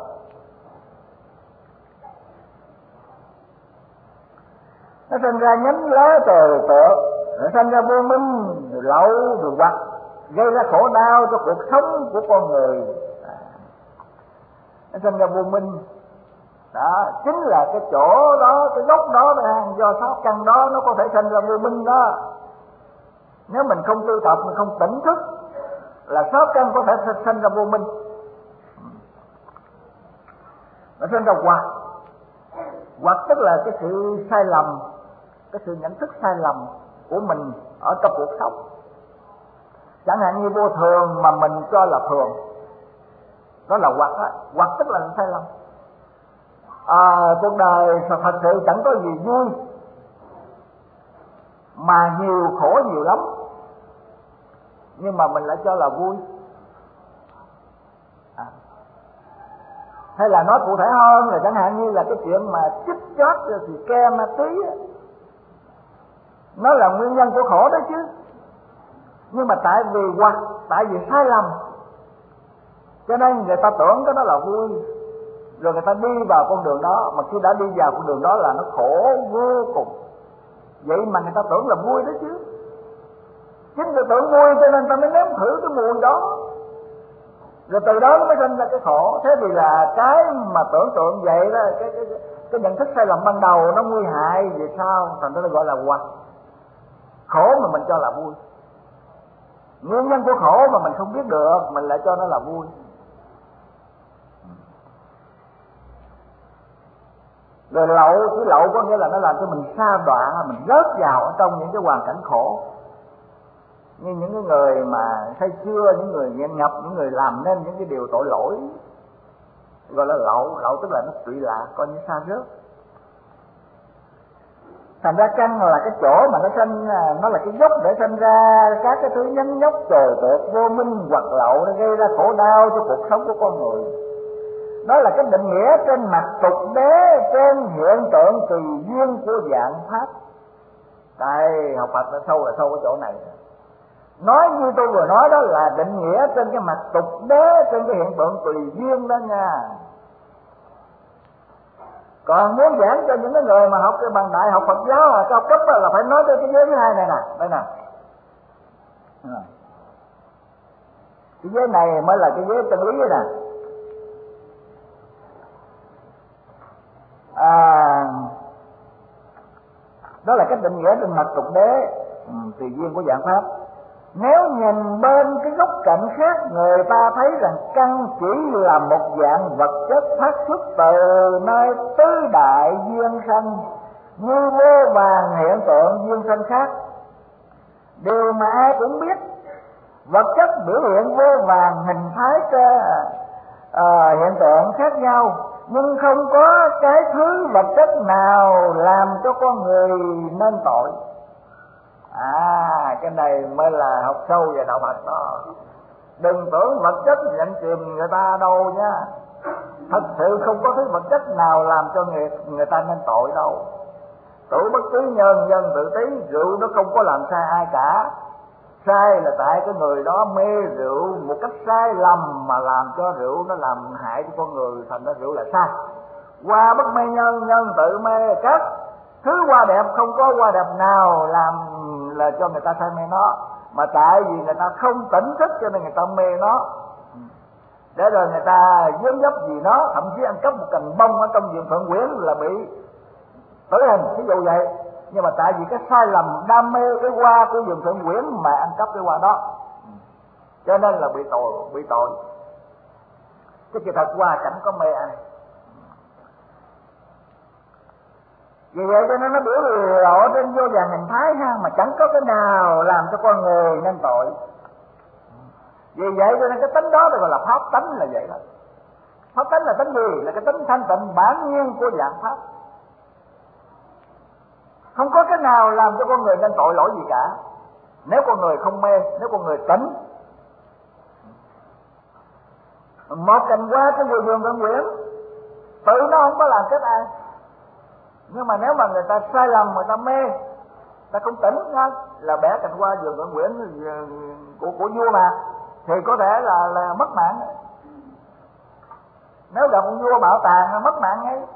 A: Nó sinh ra nhánh lá trời tược, nó sinh ra vô minh, rồi lậu, rồi hoặc, gây ra khổ đau cho cuộc sống của con người. À, nó sinh ra vô minh. Đó, chính là cái chỗ đó, cái gốc đó là do sáu căn đó nó có thể sinh ra vô minh đó. Nếu mình không tu tập, mình không tỉnh thức là sáu căn có thể sinh ra vô minh. Nó sinh ra hoặc, hoặc tức là cái sự sai lầm, cái sự nhận thức sai lầm của mình ở trong cuộc sống. Chẳng hạn như vô thường mà mình cho là thường, đó là hoặc đó. Hoặc tức là sai lầm. À, cuộc đời thật sự chẳng có gì vui, mà nhiều khổ nhiều lắm, nhưng mà mình lại cho là vui. À, hay là nói cụ thể hơn là chẳng hạn như là cái chuyện mà chích chót thì ke ma túy, nó là nguyên nhân của khổ đó chứ. Nhưng mà tại vì hoặc, tại vì sai lầm, cho nên người ta tưởng cái đó là vui, rồi người ta đi vào con đường đó, mà khi đã đi vào con đường đó là nó khổ vô cùng. Vậy mà người ta tưởng là vui đó chứ. Chính vì tưởng vui cho nên ta mới nếm thử cái mùi đó, rồi từ đó nó mới sinh ra cái khổ. Thế thì là cái mà tưởng tượng vậy đó, cái, cái, cái nhận thức sai lầm ban đầu nó nguy hại về sau, thành ra nó gọi là hoặc. Khổ mà mình cho là vui, nguyên nhân của khổ mà mình không biết được, mình lại cho nó là vui. Rồi lậu, cái lậu có nghĩa là nó làm cho mình sa đọa, mình rớt vào ở trong những cái hoàn cảnh khổ. Như những cái người mà say xưa, những người nghiện ngập, những người làm nên những cái điều tội lỗi, gọi là lậu. Lậu tức là nó tụy lạc, coi như sa rớt. Thành ra căn là cái chỗ mà nó sinh, nó là cái gốc để sinh ra các cái thứ nhánh nhóc trời tược, vô minh hoặc lậu, nó gây ra khổ đau cho cuộc sống của con người. Đó là cái định nghĩa trên mặt tục đế, trên hiện tượng tùy duyên của dạng pháp. Đây, học Phật nó sâu là sâu ở chỗ này. Nói như tôi vừa nói đó là định nghĩa trên cái mặt tục đế, trên cái hiện tượng tùy duyên đó nha. Còn muốn giảng cho những cái người mà học cái bằng đại học Phật giáo là cao cấp là phải nói tới cái giới thứ hai này nè, đây nè. Cái giới này mới là cái giới chân lý nè. À, đó là cái định nghĩa trên mặt tục đế, ừ, tùy duyên của dạng pháp. Nếu nhìn bên cái góc cạnh khác, người ta thấy rằng căn chỉ là một dạng vật chất phát xuất từ nơi tứ đại duyên sanh, như vô vàn hiện tượng duyên sanh khác. Điều mà ai cũng biết, vật chất biểu hiện vô vàn hình thái cho à, hiện tượng khác nhau, nhưng không có cái thứ vật chất nào làm cho con người nên tội. À, cái này mới là học sâu về đạo Phật đó. Đừng tưởng vật chất nhận chìm người ta đâu nha. Thật sự không có thứ vật chất nào làm cho người, người ta nên tội đâu. Tự bất cứ nhân nhân tự tí, rượu nó không có làm sai ai cả. Sai là tại cái người đó mê rượu một cách sai lầm mà làm cho rượu nó làm hại cho con người, thành ra rượu là sai. Hoa bất mê nhân, nhân tự mê. Các thứ hoa đẹp không có hoa đẹp nào làm là cho người ta say mê nó, mà tại vì người ta không tỉnh thức cho nên người ta mê nó, để rồi người ta dấn dấp vì nó, thậm chí ăn cắp một cành bông ở trong vườn Phượng Quyến là bị tử hình, ví dụ vậy. Nhưng mà tại vì cái sai lầm đam mê cái hoa của vườn Phượng Quyến mà ăn cắp cái hoa đó, cho nên là bị tội, bị tội. Chứ kỳ thật hoa chẳng có mê ai. Vì vậy cho nên nó biểu lộ trên vô vàn hình thái ha, mà chẳng có cái nào làm cho con người nên tội. Vì vậy cho nên cái tính đó được gọi là pháp tánh là vậy đó. Pháp tánh là tính gì? Là cái tính thanh tịnh bản nhiên của dạng pháp. Không có cái nào làm cho con người nên tội lỗi gì cả, nếu con người không mê, nếu con người tỉnh. Một cành hoa trên vườn vườn Cận Nguyễn, tự nó không có làm chết ai, nhưng mà nếu mà người ta sai lầm, người ta mê, ta không tỉnh ra là bẻ cành hoa vườn Cận Nguyễn của của vua mà, thì có thể là là mất mạng. Nếu gặp con vua bảo tàng là mất mạng ngay.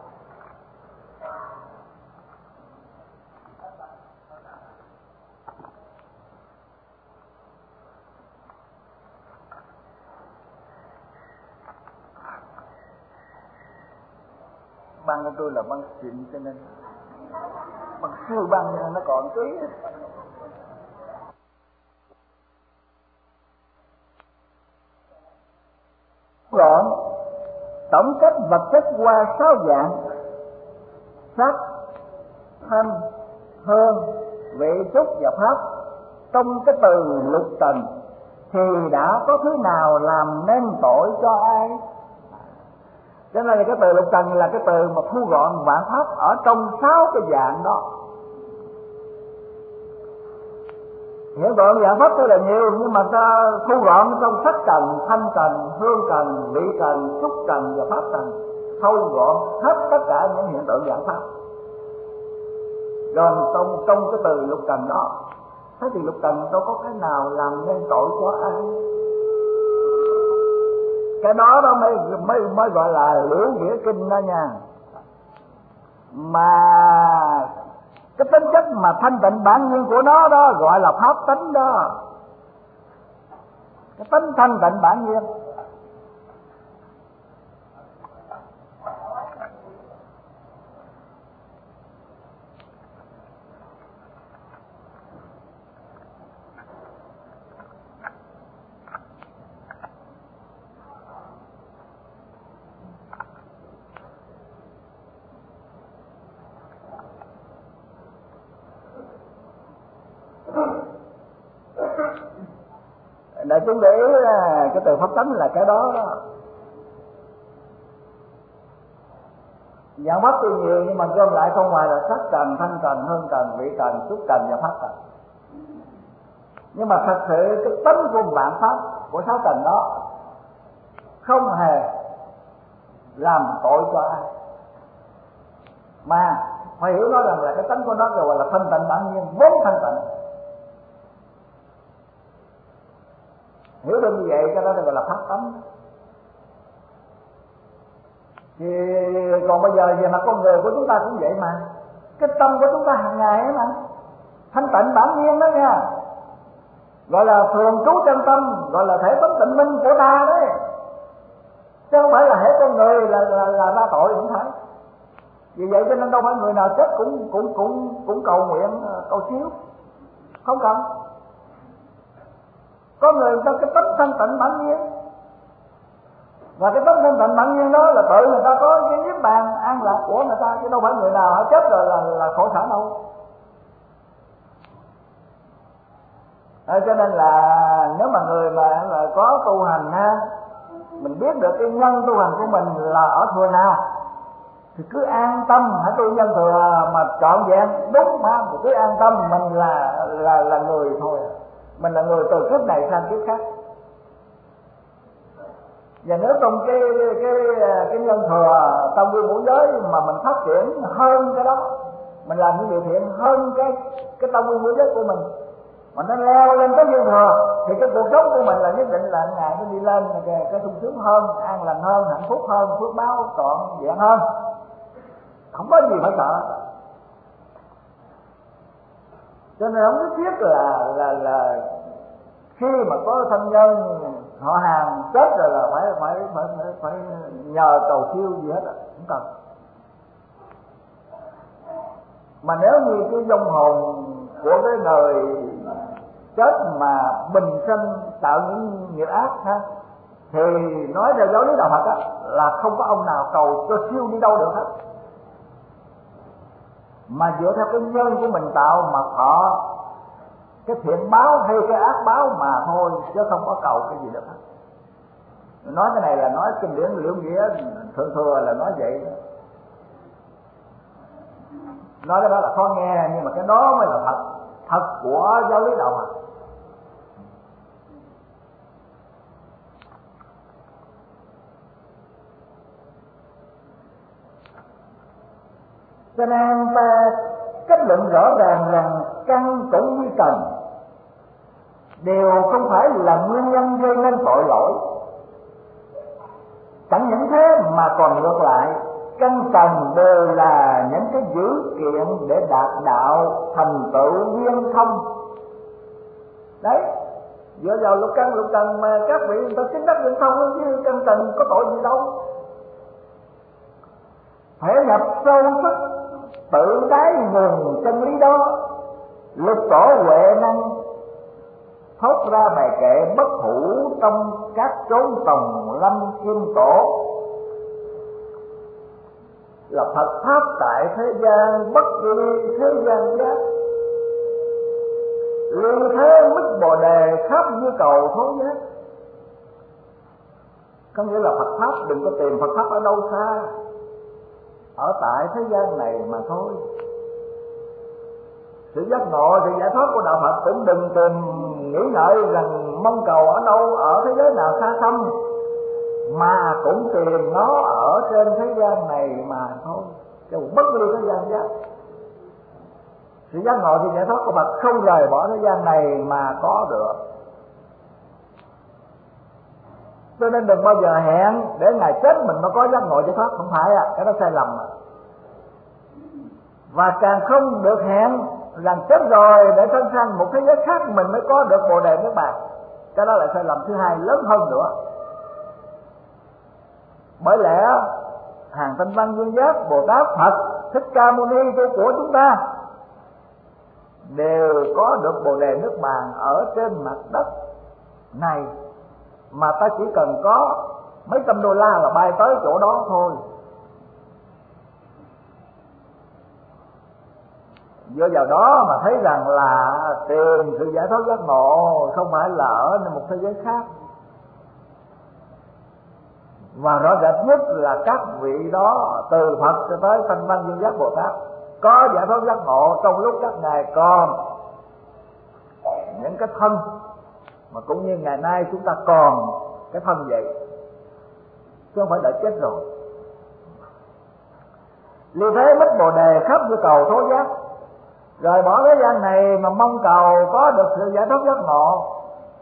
A: Băng của tôi là băng xịn cho nên băng siêu băng nên nó còn tí. Gọn tổng kết vật chất qua sáu dạng: sắc, thanh, hương, vị, xúc và pháp. Trong cái từ lục trần thì đã có thứ nào làm nên tội cho ai? Cho nên là cái từ lục trần là cái từ mà thu gọn vạn pháp ở trong sáu cái dạng đó. Hiện tượng vạn pháp rất là nhiều, nhưng mà ta thu gọn trong sắc trần, thanh trần, hương trần, vị trần, xúc trần và pháp trần, thâu gọn hết tất cả những hiện tượng vạn pháp. Rồi trong trong cái từ lục trần đó, thế thì lục trần đâu có cái nào làm nên tội cho ai? Cái đó đó mới mới mới gọi là liễu nghĩa kinh đó nha. Mà cái tính chất mà thanh tịnh bản nhiên của nó đó gọi là pháp tính đó. Cái tính thanh tịnh bản nhiên. Đại chúng để ý cái từ pháp tánh là cái đó đó. Dạng pháp tuy nhiều nhưng mà gom lại không ngoài là sắc trần, thanh trần, hương trần, vị trần, xúc trần và pháp trần. Nhưng mà thật sự cái tánh của vạn pháp của sáu trần đó không hề làm tội cho ai, mà phải hiểu nó rằng là cái tánh của nó gọi là thanh tịnh bản nhiên, vốn thanh tịnh. Hiểu được như vậy cái đó gọi là pháp tánh. Thì còn bây giờ về mặt con người của chúng ta cũng vậy mà. Cái tâm của chúng ta hàng ngày ấy mà, thanh tịnh bản nhiên đó nha, gọi là thường trú chân tâm, gọi là thể tánh tịnh minh của ta đấy, chứ không phải là hệ con người là là, là ra tội, không phải. Vì vậy cho nên đâu phải người nào chết cũng cũng cũng cũng cầu nguyện cầu siêu, không cần. Có người ta cái tính thanh tịnh bản nhiên, và cái tính thanh tịnh bản nhiên đó là tự người ta có cái niết bàn an lạc của người ta, chứ đâu phải người nào họ chết rồi là là khổ sở đâu. À, cho nên là nếu mà người mà là có tu hành ha, mình biết được cái nhân tu hành của mình là ở thừa nào thì cứ an tâm hãy tu nhân thừa mà trọn vẹn đúng mà, thì cứ an tâm mình là là là người thôi. Mình là người từ kiếp này sang kiếp khác. Và nếu trong cái cái cái nhân thừa tâm nguyên ngũ giới mà mình phát triển hơn cái đó, mình làm những điều thiện hơn cái cái tâm nguyên ngũ giới của mình, mà nó leo lên tới nhân thừa, thì cái cuộc sống của mình là nhất định là ngày nó đi lên cái, cái sung sướng hơn, an lành hơn, hạnh phúc hơn, phước báo trọn vẹn hơn, không có gì phải sợ. Cho nên không nhất thiết là là là khi mà có thân nhân họ hàng chết rồi là phải phải phải phải, phải nhờ cầu siêu gì hết, không cần. Mà nếu như cái vong hồn của cái người chết mà bình sinh tạo những nghiệp ác ha, thì nói theo giáo lý đạo Phật á, là không có ông nào cầu cho siêu đi đâu được hết, mà dựa theo cái nhân của mình tạo mà họ cái thiện báo hay cái ác báo mà thôi, chứ không có cầu cái gì được hết. Nói cái này là nói kinh điển liễu nghĩa thượng thừa là nói vậy. Nói cái đó là khó nghe, nhưng mà cái đó mới là thật, thật của giáo lý đạo Phật. Cho nên ta kết luận rõ ràng rằng căn cũng như trần đều không phải là nguyên nhân gây nên tội lỗi. Chẳng những thế mà còn ngược lại, căn trần đều là những cái dữ kiện để đạt đạo thành tựu viên thông. Đấy, dựa vào lục căn lục trần mà các vị người ta chứng đắc viên thông, chứ căn trần có tội gì đâu. Phải nhập sâu sắc tự đáy nguồn chân lý đó, lục tổ huệ năng thốt ra bài kệ bất hủ trong các chốn tòng lâm kim tổ, là Phật pháp tại thế gian bất ly thế gian giác, ly thế mức bồ đề khắp như cầu thối giác. Có nghĩa là Phật pháp đừng có tìm Phật pháp ở đâu xa, ở tại thế gian này mà thôi. Sự giác ngộ, sự giải thoát của đạo Phật cũng đừng tìm nghĩ ngợi rằng mong cầu ở đâu, ở thế giới nào xa xăm, mà cũng tìm nó ở trên thế gian này mà thôi, chứ bất ly thế gian giác. Sự giác ngộ, sự giải thoát của Phật không rời bỏ thế gian này mà có được. Cho nên đừng bao giờ hẹn để ngày chết mình mới có giác ngộ giải thoát, không phải à, cái đó sai lầm à. Và càng không được hẹn rằng chết rồi để thân sang một thế giới khác mình mới có được bồ đề niết bàn, cái đó là sai lầm thứ hai lớn hơn nữa. Bởi lẽ hàng Thanh Văn Duyên Giác, Bồ Tát, Phật, Thích Ca Mâu Ni của chúng ta đều có được bồ đề niết bàn ở trên mặt đất này, mà ta chỉ cần có mấy trăm đô la là bay tới chỗ đó thôi. Dựa vào đó mà thấy rằng là tìm sự giải thoát giác ngộ không phải là ở một thế giới khác. Và rõ rệt nhất là các vị đó từ Phật cho tới Thanh Văn Duyên Giác Bồ Tát có giải thoát giác ngộ trong lúc các ngài còn những cái thân, mà cũng như ngày nay chúng ta còn cái thân vậy, chứ không phải đợi chết rồi. Vì thế mất bồ đề khắp như cầu thối giác, rời bỏ thế gian này mà mong cầu có được sự giải thoát giác ngộ,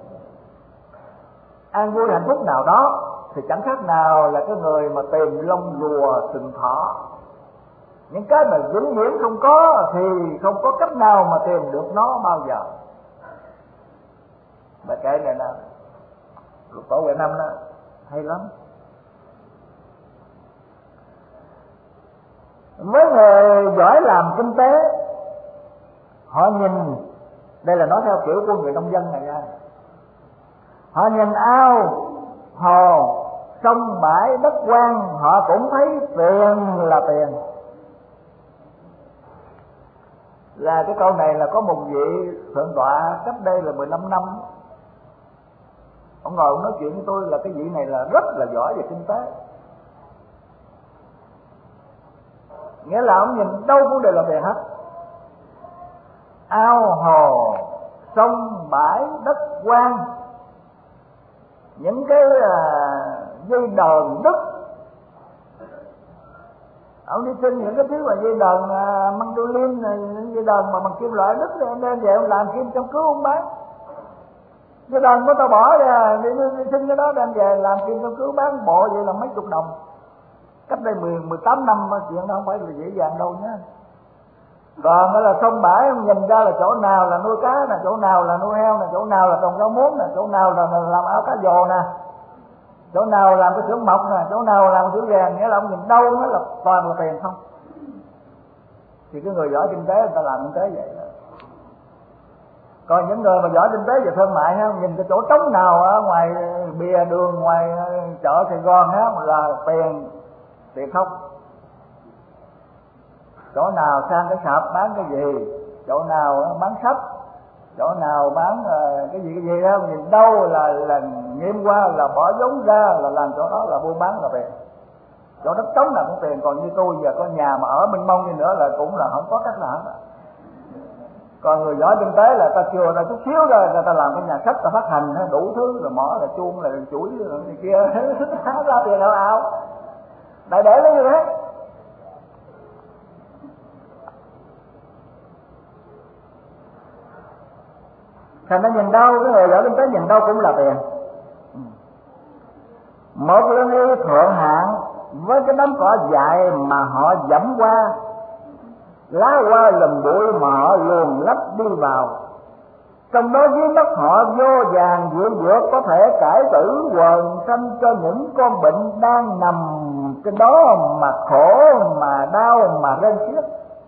A: an vui hạnh phúc nào đó, thì chẳng khác nào là cái người mà tìm lông rùa sừng thỏ. Những cái mà vĩnh viễn không có thì không có cách nào mà tìm được nó bao giờ. Bài kệ này nè, Lục Tổ Huệ Năm đó hay lắm. Mấy người giỏi làm kinh tế, họ nhìn, đây là nói theo kiểu của người nông dân này nha, họ nhìn ao, hồ, sông bãi, đất quang, họ cũng thấy tiền là tiền. Là cái câu này là có một vị thượng tọa cách đây là mười lăm năm, ông ngồi ông nói chuyện với tôi là cái vị này là rất là giỏi về kinh tế. Nghĩa là ông nhìn đâu cũng đều là tiền hết. Ao hồ, sông bãi, đất quang, những cái uh, dây đờn đứt, ông đi xin những cái thứ mà dây đờn uh, mandolin, những dây đờn mà bằng kim loại đứt, rồi ông đem về ông làm kim châm cứu ông bán. Cái đờn của tao bỏ ra đi, đi xin cái đó đem về làm kim châm cứu bán bộ vậy là mấy chục đồng. Cách đây mười, mười tám năm chuyện đó không phải là dễ dàng đâu nhá. Còn đó là sông bãi, ông nhìn ra là chỗ nào là nuôi cá nè, chỗ nào là nuôi heo nè, chỗ nào là trồng rau muống nè, chỗ nào là làm áo cá giò nè, chỗ nào làm cái xưởng mộc nè, chỗ nào làm cái xưởng vàng. Nghĩa là ông nhìn đâu nó là toàn là tiền không. Thì cái người giỏi kinh tế người ta làm kinh tế vậy đó. Còn những người mà giỏi kinh tế về thương mại ha, nhìn cái chỗ trống nào ở ngoài bìa đường, ngoài chợ Sài Gòn ha, là tiền tiền không. Chỗ nào sang cái sạp bán cái gì, chỗ nào bán sách, chỗ nào bán cái gì cái gì đó, nhìn đâu là là nghiệm qua là bỏ vốn ra là làm chỗ đó là buôn bán là tiền. chỗ đất trống nào cũng tiền. Còn như tôi giờ có nhà mà ở mênh mông đi nữa là cũng là không có cách nào hết. Còn người giỏi kinh tế là ta chừa ra chút xíu rồi người ta làm cái nhà sách, ta phát hành đủ thứ, rồi mỏ, rồi chuông, rồi chuỗi, rồi này kia ra tiền ảo ảo đại để nó như thế. Thành nó nhìn đâu, cái người giỏi kinh tế nhìn đâu cũng là tiền. Một lương y thượng hạng với cái đám cỏ dại mà họ dẫm qua, lá hoa lùm bụi mà họ luồn lách đi vào, trong đó dưới đất họ vô vàng dựa dựa có thể cải tử quần sanh cho những con bệnh đang nằm trên đó mà khổ mà đau mà rên xiết.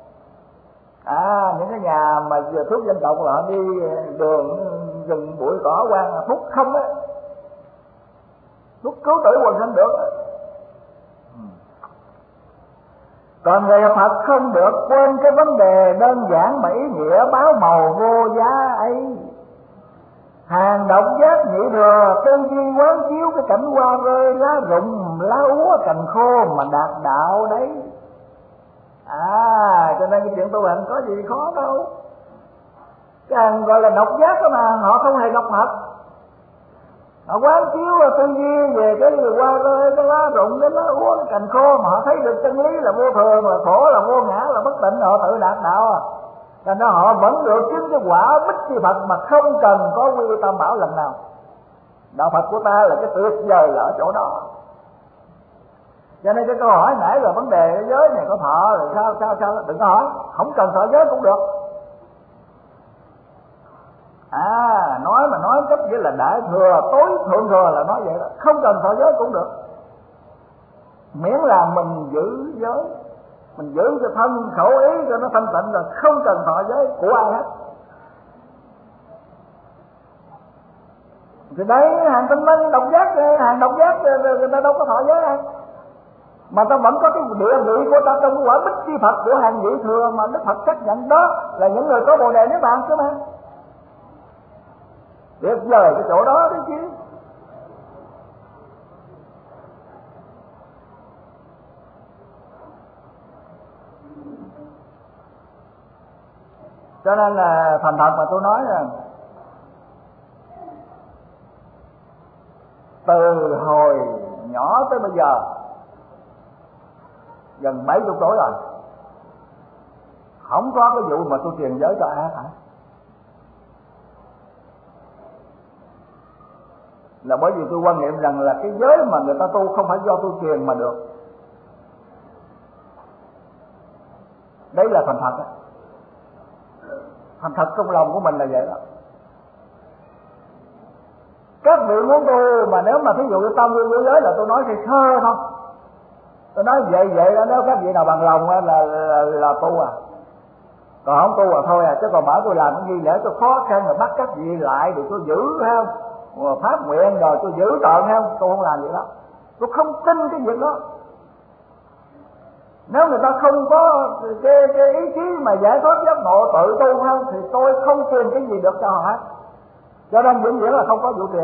A: À, những cái nhà mà vừa thuốc dân tộc là họ đi đường rừng bụi cỏ quang thuốc không á, thuốc cứu tử quần sanh được. Còn người học Phật không được quên cái vấn đề đơn giản mà ý nghĩa báo màu vô giá ấy. Hàng độc giác nhị thừa tư duy quán chiếu cái cảnh hoa rơi lá rụng lá úa cành khô mà đạt đạo đấy. À, cho nên cái chuyện tu hành có gì khó đâu. Cái hàng gọi là độc giác đó mà họ không hề độc Phật. Họ quán chiếu tư duy về cái hoa rơi, cái lá rụng, cái lá úa, cái cành khô mà họ thấy được chân lý là vô thường, là khổ, là vô ngã, là bất tịnh, họ tự đạt đạo à. Thành ra họ vẫn được chứng cái quả bích chi Phật mà không cần có quy tam bảo lần nào. Đạo Phật của ta là cái tuyệt vời là ở chỗ đó. Cho nên cái câu hỏi nãy là vấn đề cái giới này có thọ rồi sao sao sao đừng có hỏi, không cần thọ giới cũng được. À, nói mà nói cách nghĩa là đại thừa, tối thượng thừa là nói vậy đó, không cần thọ giới cũng được. Miễn là mình giữ giới, mình giữ cho thân khẩu ý cho nó thanh tịnh rồi, không cần thọ giới của ai hết. Thì đấy, hàng tinh minh độc giác, hàng độc giác người ta đâu có thọ giới ai, mà ta vẫn có cái địa vị của ta trong quả bích chi Phật của hàng vị thừa mà Đức Phật xác nhận đó là những người có bồ đề niết bàn chứ mà. Tuyệt vời cái chỗ đó đấy chứ. Cho nên là thành thật mà tôi nói là từ hồi nhỏ tới bây giờ gần bảy chục tuổi rồi, không có cái vụ mà tôi truyền giới cho ai cả. Là bởi vì tôi quan niệm rằng là cái giới mà người ta tu không phải do tôi truyền mà được. Đấy là thành thật đó. Thành thật trong lòng của mình là vậy đó. Các vị muốn tu mà nếu mà thí dụ như tâm nguyên giới là tôi nói thì sơ thôi. Tôi nói vậy vậy đó, nếu các vị nào bằng lòng là là, là, là tu à. Còn không tu à thôi à, chứ còn bảo tôi làm cái nghi lễ tôi khó khăn rồi bắt các vị lại để tôi giữ không? Pháp nguyện rồi tôi giữ trọn không? Tôi không làm vậy đó. Tôi không tin cái việc đó. Nếu người ta không có cái, cái ý chí mà giải thoát giác ngộ tự tu không thì tôi không truyền cái gì được cho họ hết. Cho nên vĩnh viễn là không có vụ truyền.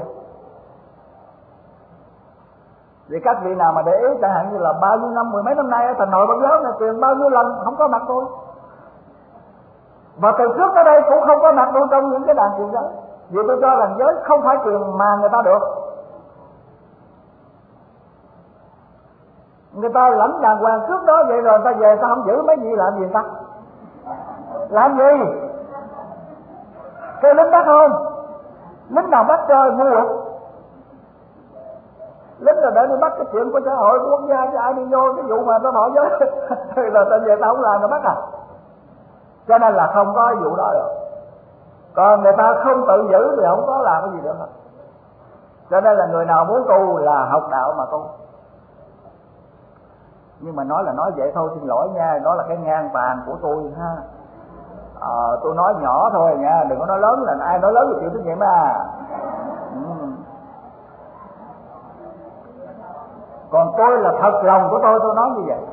A: Vì các vị nào mà để ý chẳng hạn như là bao nhiêu năm, mười mấy năm nay ở thành nội Phật giáo này truyền bao nhiêu lần không có mặt tôi. Và từ trước tới đây cũng không có mặt tôi trong những cái đàn truyền giới. Vì tôi cho rằng giới không phải truyền mà người ta được. Người ta lãnh đàng hoàng trước đó vậy rồi người ta về ta không giữ mấy gì làm gì ta? Làm gì? Cái lính bắt không? Lính nào bắt trời ngu rồi? Lính là để đi bắt cái chuyện của xã hội của quốc gia chứ ai đi vô cái vụ mà nó thọ giới rồi ta về ta không làm nó bắt à? Cho nên là không có vụ đó được. Còn người ta không tự giữ thì không có làm cái gì được hết. Cho nên là người nào muốn tu là học đạo mà tu. Nhưng mà nói là nói vậy thôi, xin lỗi nha, đó là cái ngang tàn của tôi ha. Ờ, tôi nói nhỏ thôi nha, đừng có nói lớn, là ai nói lớn thì chịu trách nhiệm à. Ừ. Còn tôi là thật lòng của tôi, tôi nói như vậy.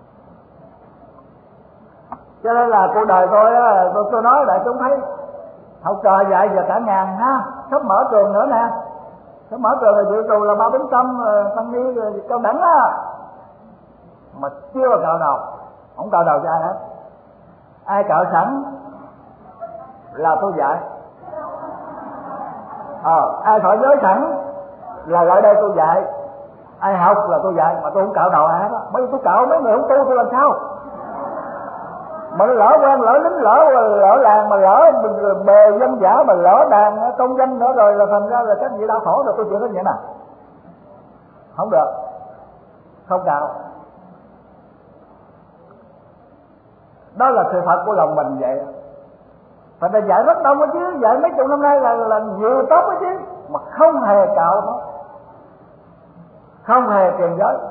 A: Cho nên là cuộc đời tôi á, tôi, tôi nói đại chúng thấy học trò dạy giờ cả ngàn ha, sắp mở trường nữa nè, sắp mở trường là dự trù là ba bốn trăm tăng ni cao đẳng á, mà chưa cạo đầu, không cạo đầu cho ai hết. Ai cạo sẵn là tôi dạy, ờ ai thọ giới sẵn là lại đây tôi dạy, ai học là tôi dạy, mà tôi không cạo đầu ai hết á. Bởi vì tôi cạo mấy người không tu tôi làm sao? Mà lỡ quan lỡ lính lỡ lỡ làng mà lỡ bề dân giả mà lỡ đàn công danh nữa rồi là thành ra là các vị đau khổ rồi tôi chịu cái gì nào? Không được, không cạo. Đó là sự thật của lòng mình vậy. Phải là dạy rất đông đó chứ, dạy mấy chục năm nay là là nhiều tóc đó chứ, mà không hề cạo nó, không hề truyền giới.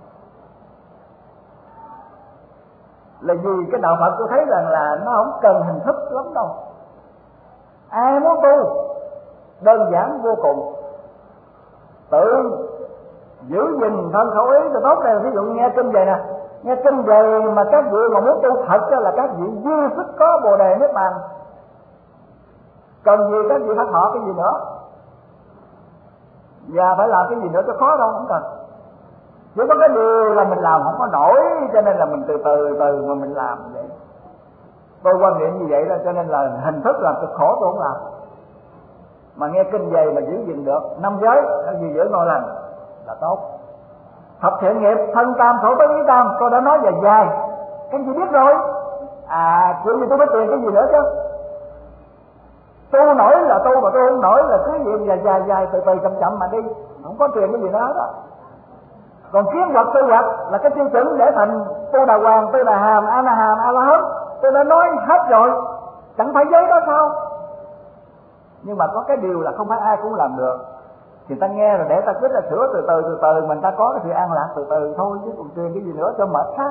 A: Là vì cái đạo Phật tôi thấy rằng là nó không cần hình thức lắm đâu. Ai muốn tu đơn giản vô cùng, tự giữ gìn thân khẩu ý cho tốt. Này ví dụ nghe kinh vậy nè, nghe kinh vậy mà các vị mà muốn tu thật là các vị duy sức có bồ đề niết bàn, cần gì các vị phải thọ cái gì nữa, và phải làm cái gì nữa cho khó đâu, không cần. Chỉ có cái điều là mình làm không có nổi, cho nên là mình từ từ từ mà mình làm vậy. Tôi quan niệm như vậy đó, cho nên là hình thức làm cực khổ tôi không làm. Mà nghe kinh dày mà giữ gìn được năm giới, cái gì giữ ngon lành là tốt. Thập thiện nghiệp, thân tam, khẩu tứ ý tam, tôi đã nói dài dài, các chị biết rồi. À, chuyện gì tôi biết tiền cái gì nữa chứ. Tu nổi là tu, mà tôi không nổi là cứ gì dài dài dài từ từ chậm chậm mà đi, không có tiền cái gì nữa đó. Còn kiến hoặc tư hoặc là cái tiêu chuẩn để thành tu đà hoàng, tu đà hàm, a la hàm, a la hán, tôi đã nói hết rồi, chẳng phải giới đó sao? Nhưng mà có cái điều là không phải ai cũng làm được. Thì ta nghe rồi để ta cứ là sửa từ từ từ từ, mình ta có cái sự an lạc từ từ thôi, chứ còn truyền cái gì nữa cho mệt khác.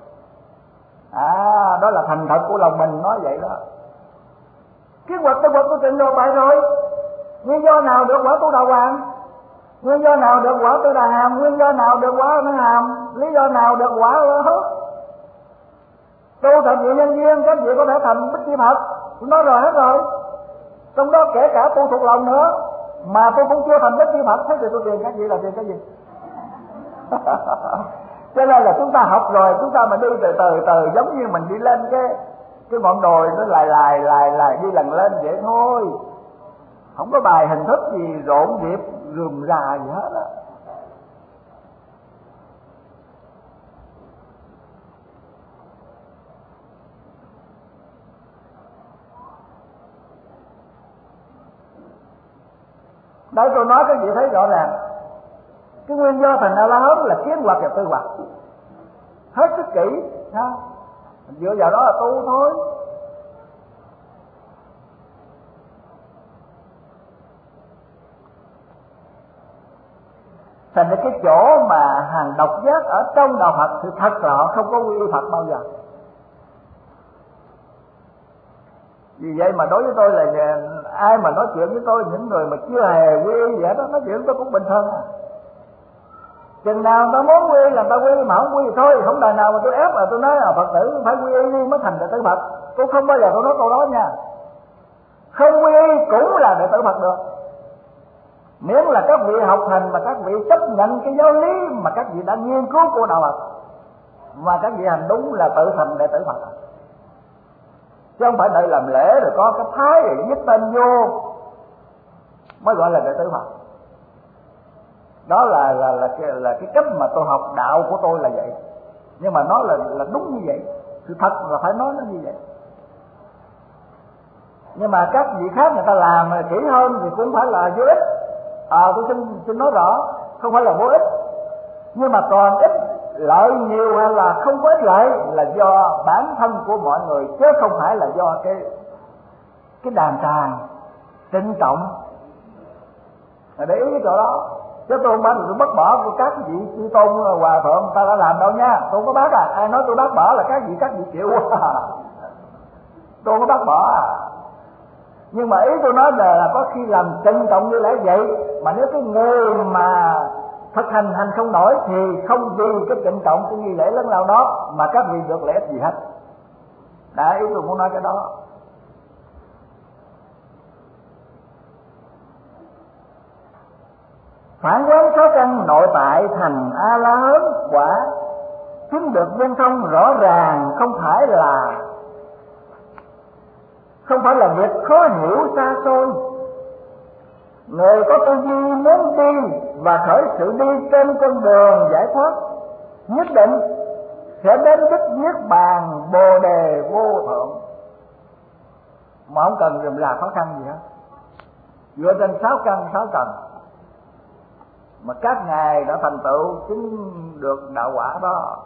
A: À, đó là thành thật của lòng mình nói vậy đó. Kiến hoặc tư hoặc tôi trình độ bài rồi. Nguyên do nào được quả tu đà hoàng? Nguyên do nào được quả tư đà hàm? Nguyên do nào được quả nó hàm? Lý do nào được quả hết? Tu thành vị nhân duyên, các vị có thể thành bích chi Phật, tôi nói rồi hết rồi. Trong đó kể cả tu thuộc lòng nữa, mà tôi cũng chưa thành bích chi Phật, thế thì tôi truyền các vị là truyền cái gì? Cho nên là chúng ta học rồi, chúng ta mà đi từ từ từ, giống như mình đi lên cái cái ngọn đồi nó lại lại lại lại đi lần lên vậy thôi, không có bài hình thức gì rộn rịp rườm rà gì hết á. Đấy, tôi nói các vị thấy rõ ràng, cái nguyên do thành A La Hán là kiến hoặc và tư hoặc, hết sức kỹ ha, dựa vào đó là tu thôi. Thành ra cái chỗ mà hàng độc giác ở trong đạo Phật thì thật là họ không có quy y Phật bao giờ. Vì vậy mà đối với tôi là ai mà nói chuyện với tôi, những người mà chưa hề quy y vậy đó, nói chuyện tôi cũng bình thường à. Chừng nào ta muốn quy là ta quy, mà không quy thì thôi, không đời nào mà tôi ép là tôi nói là Phật tử phải quy y đi mới thành đệ tử Phật. Tôi không bao giờ tôi nói câu đó nha. Không quy y cũng là đệ tử Phật được, miễn là các vị học hành mà các vị chấp nhận cái giáo lý mà các vị đã nghiên cứu của đạo Phật, mà các vị hành đúng là tự thành đệ tử Phật. Chứ không phải đợi làm lễ rồi có cái thái rồi viết tên vô mới gọi là đệ tử Phật. Đó là là là cái, là cái cách mà tôi học đạo của tôi là vậy. Nhưng mà nó là là đúng như vậy, sự thật là phải nói nó như vậy. Nhưng mà các vị khác người ta làm kỹ hơn thì cũng phải là vô ích. À, tôi xin xin nói rõ, không phải là vô ích, nhưng mà còn ít lợi nhiều hay là không có ích lợi là do bản thân của mọi người, chứ không phải là do cái cái đàn tràng trinh trọng. Để ý cái chỗ đó, chứ tôi không phải là tôi bắt bỏ của các vị chư tôn hòa thượng ta đã làm đâu nha. Tôi không có bác à, ai nói tôi bác bỏ là các vị các vị chịu quá. Tôi không có bác bỏ à. Nhưng mà ý tôi nói là có khi làm trân trọng như lẽ vậy, mà nếu cái người mà thực hành hành không nổi thì không vì cái trân trọng cái nghi lễ lớn lao đó mà các vị được lễ gì hết. Đã ý tôi muốn nói cái đó. phản quán sáu căn nội tại thành A La Hán quả, chứng được viên thông rõ ràng, không phải là không phải là việc khó hiểu xa xôi. Người có tư duy muốn đi và khởi sự đi trên con đường giải thoát, nhất định sẽ đến đích niết bàn bồ đề vô thượng, mà không cần dùng là khó khăn gì hết, dựa trên sáu căn sáu trần mà các ngài đã thành tựu chứng được đạo quả đó.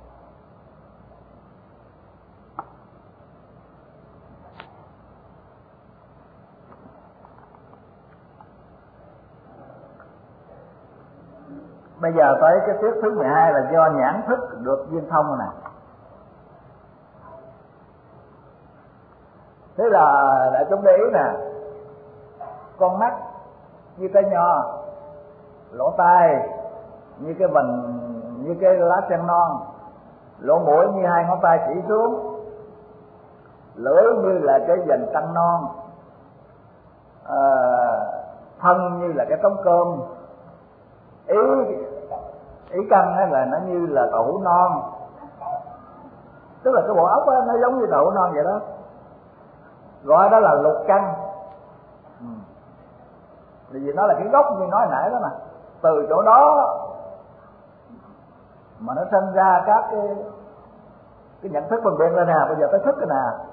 A: Bây giờ tới cái tiết thứ mười hai là do nhãn thức được viên thông nè. Thế là đại chúng để ý nè, con mắt như cây nho, lỗ tai như cái vành, như cái lá sen non, lỗ mũi như hai ngón tay chỉ xuống, lưỡi như là cái vành trăng non, à, thân như là cái tấm cơm, ý ý căn á là nó như là đậu hũ non, tức là cái bộ óc á nó giống như đậu hũ non vậy đó, gọi đó là lục căn. Ừ. Vì nó là cái gốc như nói nãy đó mà, từ chỗ đó mà nó sinh ra các cái cái nhận thức phân biệt lên nè. Bây giờ tới thức rồi nè.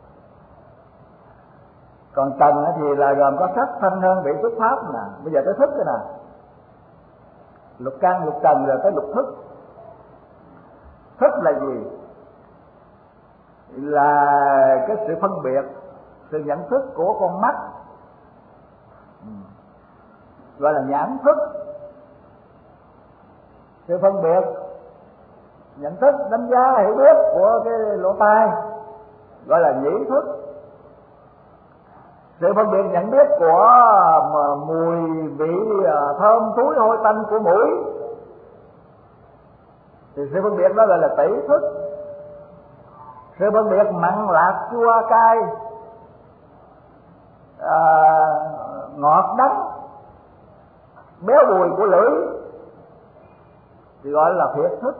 A: Còn trần thì là gồm có sắc thanh hương vị xuất pháp nè. Bây giờ tới thức rồi nè. Lục căn lục trần rồi tới lục thức. Thức là gì? Là cái sự phân biệt, sự nhận thức của con mắt, gọi là nhãn thức. Sự phân biệt, nhận thức, đánh giá, hiểu biết của cái lỗ tai gọi là nhĩ thức. Sự phân biệt nhận biết của mùi vị thơm thúi hôi tanh của mũi thì sự phân biệt đó gọi là tỷ thức. Sự phân biệt mặn lạc chua cay, à, ngọt đắng, béo bùi của lưỡi thì gọi là thiệt thức.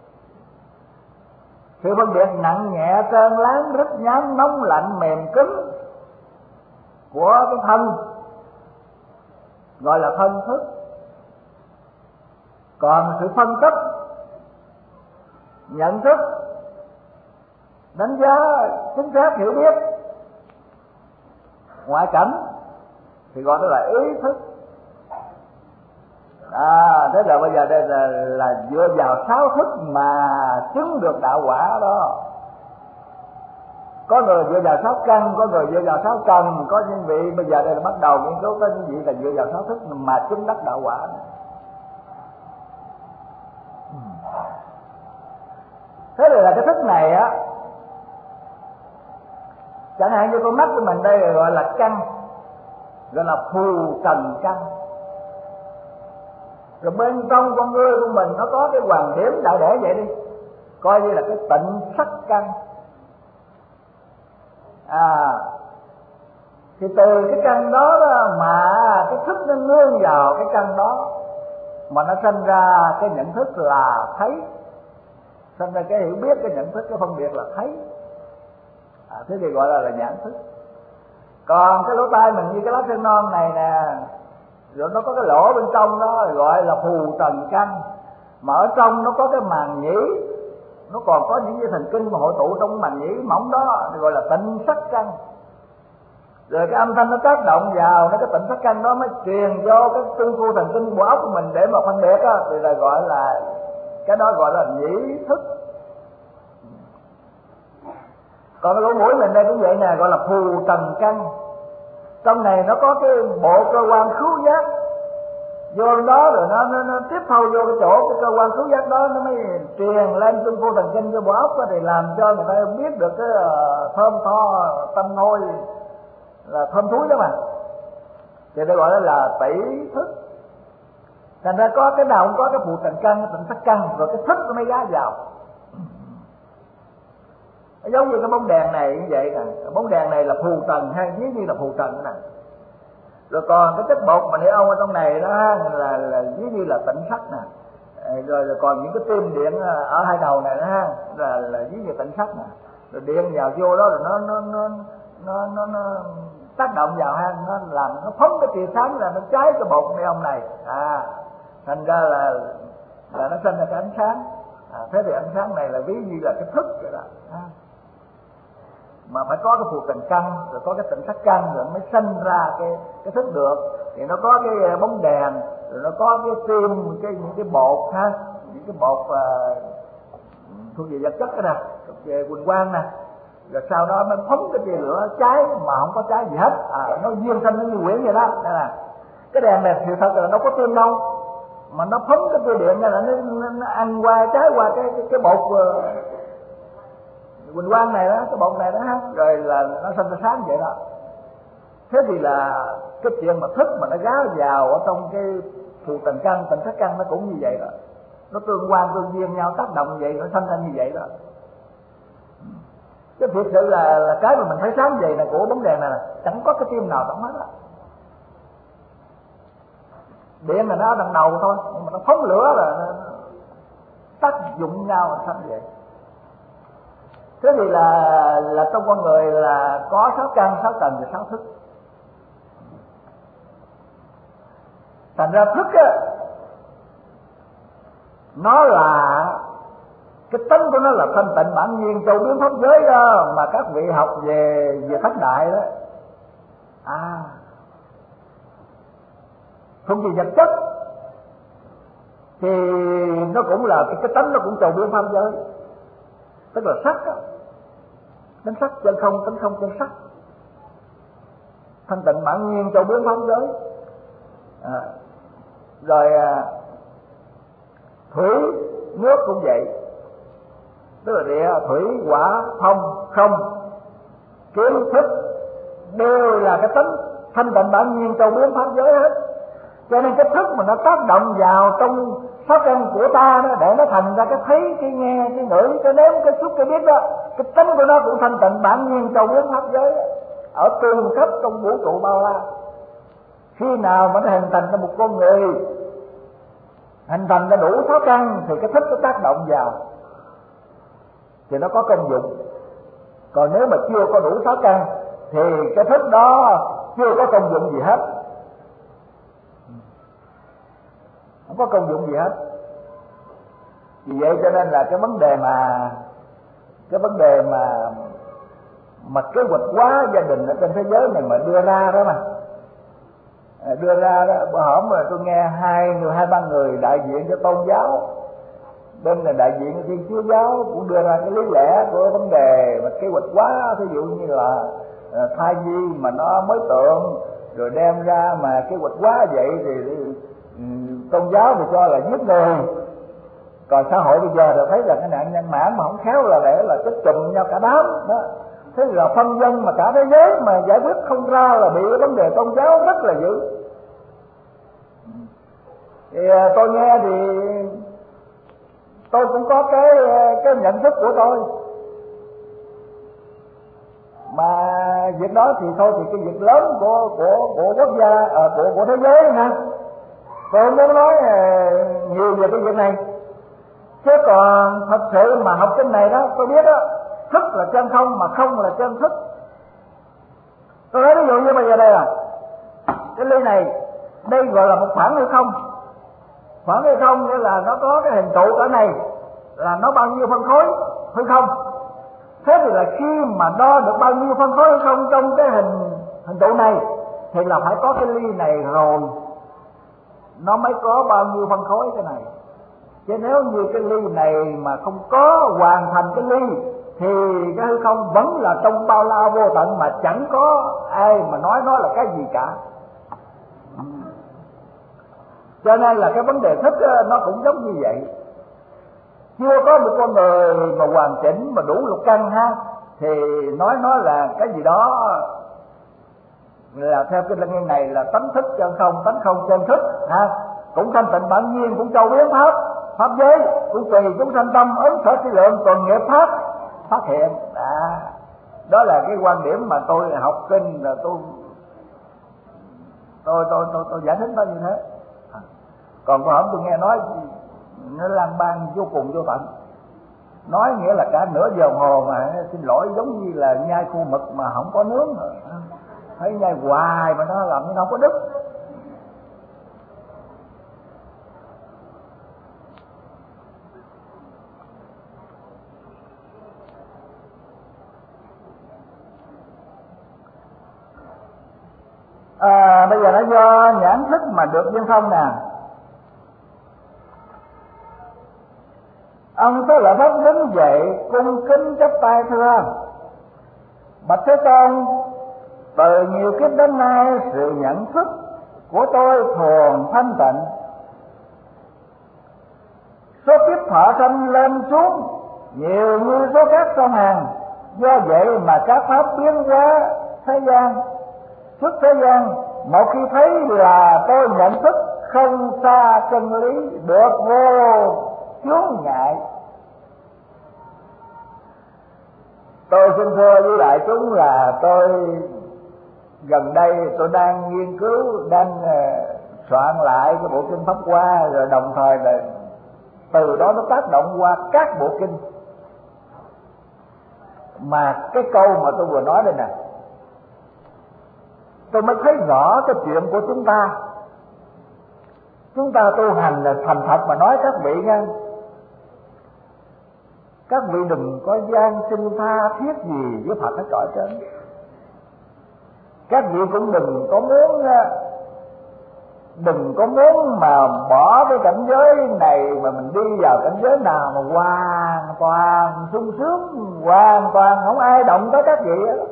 A: Sự phân biệt nặng nhẹ trơn láng rít nhám nóng lạnh mềm cứng của cái thân gọi là thân thức. Còn sự phân tích, nhận thức, đánh giá chính xác hiểu biết ngoại cảnh thì gọi đó là ý thức. À, thế là bây giờ đây là, là dựa vào sáu thức mà chứng được đạo quả đó. Có người dựa vào sáu căn, có người dựa vào sáu trần, có những vị bây giờ đây là bắt đầu nghiên cứu có những vị là dựa vào sáu thức mà chứng đắc đạo quả. Thế thì là cái thức này á, chẳng hạn như con mắt của mình đây gọi là căn, gọi là phù trần căn. Rồi bên trong con ngươi của mình nó có cái hoàng điểm đại để vậy đi, coi như là cái tịnh sắc căn. À, thì từ cái căn đó, đó mà cái thức nó nương vào cái căn đó mà nó sinh ra cái nhận thức là thấy, sinh ra cái hiểu biết, cái nhận thức, cái phân biệt là thấy. À, thế thì gọi là, là nhãn thức. Còn cái lỗ tai mình như cái lá sen non này nè, rồi nó có cái lỗ bên trong đó gọi là phù trần căn, mà ở trong nó có cái màng nhĩ, nó còn có những dây thần kinh mà hội tụ trong màng nhĩ mỏng đó thì gọi là tịnh sắc căn. Rồi cái âm thanh nó tác động vào nó cái tịnh sắc căn đó mới truyền vô cái tương khu thần kinh của óc của mình để mà phân biệt á, thì là gọi là cái đó gọi là nhĩ thức. Còn cái lỗ mũi mình đây cũng vậy nè, gọi là phù trần căn. Trong này nó có cái bộ cơ quan khứu giác vô đó, rồi nó, nó, nó tiếp thâu vô cái chỗ cái cơ quan khứu giác đó, nó mới truyền lên trung khu thần kinh cho bộ óc đó, thì làm cho người ta biết được cái thơm tho tanh hôi là thơm thúi đó mà, thì đây gọi đó là tỷ thức. Thành ra có cái nào cũng có cái phù trần căn, cái tịnh sắc căn, rồi cái thức nó mới gá vào. Giống như cái bóng đèn này như vậy nè, bóng đèn này là phù trần hay ví như là phù trần nè. Rồi còn cái chất bột mà neon ở trong này đó là là ví như là tịnh sắc nè. Rồi, rồi còn những cái tim điện ở hai đầu này đó ha, là là ví như tịnh sắc nè. Rồi điện vào vô đó rồi nó nó nó nó nó, nó tác động vào ha, nó làm nó phóng cái tia sáng là nó cháy cái bột neon này. À, thành ra là là nó sinh ra cái ánh sáng. À, thế thì ánh sáng này là ví như là cái thức vậy đó. À, mà phải có cái phù trần căn, rồi có cái tịnh sắc căn rồi mới sinh ra cái cái thức được. Thì nó có cái bóng đèn, rồi nó có cái tim, cái những cái bột ha, những cái bột uh, thuộc về vật chất đó nè, thuộc về quỳnh quang nè. Rồi sau đó mới phóng cái tia lửa cháy mà không có cháy gì hết. À, nó duyên sinh nó như quyển vậy đó. Đây là cái đèn này thì thật là nó có tim đâu, mà nó phóng cái tia điện ra là nó, nó, nó ăn qua cháy qua cái cái, cái bột uh, quỳnh quang này đó, cái bột này đó ha, rồi là nó sinh ra sáng vậy đó. Thế thì là cái chuyện mà thức mà nó gá vào ở trong cái phù trần căn, tịnh sắc căn nó cũng như vậy đó, nó tương quan tương duyên nhau, tác động vậy, nó sinh ra như vậy đó. Cái thực sự là, là cái mà mình thấy sáng vậy là của bóng đèn này là chẳng có cái tim nào trong hết á. Điện là nó ở đằng đầu thôi, nhưng mà nó phóng lửa là nó tác dụng nhau là thành vậy. Thế thì là là trong con người là có sáu căn, sáu tầng và sáu thức. Thành ra thức á, nó là cái tính của nó là thanh tịnh bản nhiên châu biến pháp giới đó, mà các vị học về về thất đại đó. À, không chỉ vật chất thì nó cũng là cái, cái tánh nó cũng châu biến pháp giới, tức là sắc đó. Tính sắc chân không, tính không chân sắc, thanh tịnh bản nhiên châu biến pháp giới. À, rồi à, thủy nước cũng vậy, tức là địa thủy hỏa phong không kiến thức đều là cái tính thanh tịnh bản nhiên châu biến pháp giới hết. Cho nên cái thức mà nó tác động vào trong sáu căn của ta đó, để nó thành ra cái thấy, cái nghe, cái ngửi, cái nếm, cái xúc, cái biết đó, cái tính của nó cũng thanh tịnh bản nhiên châu biến pháp giới đó, ở tương khắp trong vũ trụ bao la. Khi nào mà nó hình thành ra một con người, hình thành ra đủ sáu căn thì cái thức nó tác động vào thì nó có công dụng. Còn nếu mà chưa có đủ sáu căn thì cái thức đó chưa có công dụng gì hết, không có công dụng gì hết. Vì vậy cho nên là cái vấn đề mà cái vấn đề mà mà kế hoạch hóa gia đình ở trên thế giới này mà đưa ra đó mà đưa ra đó, bữa hổm rồi tôi nghe hai người hai ba người đại diện cho tôn giáo, bên là đại diện cho Thiên Chúa giáo cũng đưa ra cái lý lẽ của vấn đề mà kế hoạch hóa. Ví dụ như là thai nhi mà nó mới tượng rồi đem ra mà kế hoạch hóa vậy thì um, tôn giáo thì cho là giết người. Còn xã hội bây giờ thì thấy là cái nạn nhân mãn mà không khéo là để là chết chùm nhau cả đám đó. Thế là phân dân mà cả thế giới mà giải quyết không ra là bị cái vấn đề tôn giáo rất là dữ. Thì tôi nghe thì tôi cũng có cái cái nhận thức của tôi, mà việc đó thì thôi thì cái việc lớn của của của quốc gia à, của của thế giới nè, tôi không muốn nói nhiều về cái việc này. Chứ còn thật sự mà học kinh này đó, tôi biết đó, thức là chân không mà không là chân thức. Tôi nói ví dụ như bây giờ đây là cái ly này, đây gọi là một khoảng hư không. Khoảng hư không nghĩa là nó có cái hình trụ ở này, là nó bao nhiêu phân khối hư không. Thế thì là khi mà đo được bao nhiêu phân khối hư không trong cái hình hình trụ này thì là phải có cái ly này rồi nó mới có bao nhiêu phân khối cái này. Chứ nếu như cái ly này mà không có hoàn thành cái ly thì cái hư không vẫn là trong bao la vô tận mà chẳng có ai mà nói nó là cái gì cả. Cho nên là cái vấn đề thức nó cũng giống như vậy. Chưa có một con người mà hoàn chỉnh mà đủ lục căn ha, thì nói nó là cái gì đó là theo cái lăng này là tánh thức chân không, tánh không chân thức ha, cũng thanh tịnh bản nhiên, cũng châu biến pháp pháp giới, cũng tùy chúng sanh tâm ứng sở trí lượng, còn nghiệp pháp phát hiện. À, đó là cái quan điểm mà tôi học kinh là tôi tôi tôi tôi tôi giải thích nó như thế. À, còn có hôm tôi nghe nói nó lan man vô cùng vô tận, nói nghĩa là cả nửa giờ đồng hồ mà xin lỗi giống như là nhai khô mực mà không có nướng, thấy nhai hoài mà nó làm nó không có đứt. À, bây giờ nó do nhãn thức mà được viên thông nè. Ông Thế Lợi Phất đứng dậy cung kính chắp tay thưa: bạch Thế Tôn, từ nhiều kiếp đến nay sự nhận thức của tôi thường thanh tịnh, số kiếp thọ sanh lên xuống nhiều như số cát sông Hàn, do vậy mà các pháp biến hóa thế gian xuất thế gian, một khi thấy là tôi nhận thức không xa chân lý, được vô chướng ngại. Tôi xin thưa với đại chúng là tôi gần đây tôi đang nghiên cứu, đang uh, soạn lại cái bộ kinh Pháp Hoa, rồi đồng thời là từ đó nó tác động qua các bộ kinh. Mà cái câu mà tôi vừa nói đây nè, tôi mới thấy rõ cái chuyện của chúng ta. Chúng ta tu hành là thành thật mà nói các vị nha, các vị đừng có gian xin tha thiết gì với Phật hết cõi trên. Các vị cũng đừng có muốn đừng có muốn mà bỏ cái cảnh giới này mà mình đi vào cảnh giới nào mà hoàn toàn sung sướng, hoàn toàn không ai động tới các vị đó.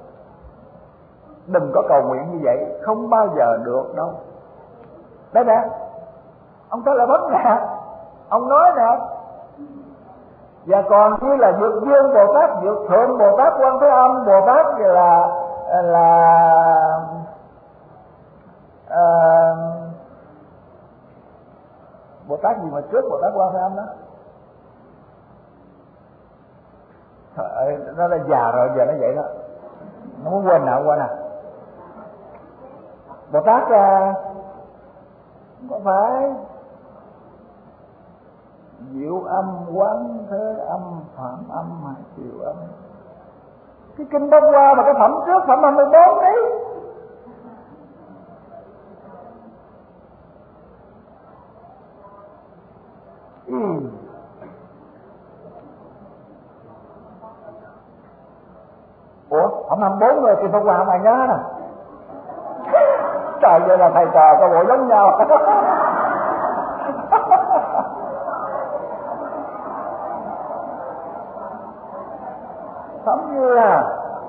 A: Đừng có cầu nguyện như vậy, không bao giờ được đâu. Đấy nè, ông Thế Lợi Phất nè, ông nói nè. Và còn như là Dược Dương Bồ Tát, Dược Thượng Bồ Tát, Quan Thế Âm Bồ Tát là là à, Bồ Tát gì mà trước Bồ Tát Quan Thế Âm đó. Trời, nó đã già rồi giờ nó vậy đó, nó muốn quên nào quên à. Bồ Tát à, có phải Diệu Âm, Quán Thế Âm, Phạm Âm hay Diệu Âm? Cái kinh Pháp Hoa mà cái phẩm trước, phẩm hai mươi bốn đấy. Ừ. Ủa, phẩm hai mươi bốn rồi kinh Pháp Hoa không ai nhớ nè. Trời ơi, là thầy trò có bộ giống nhau. Giống như là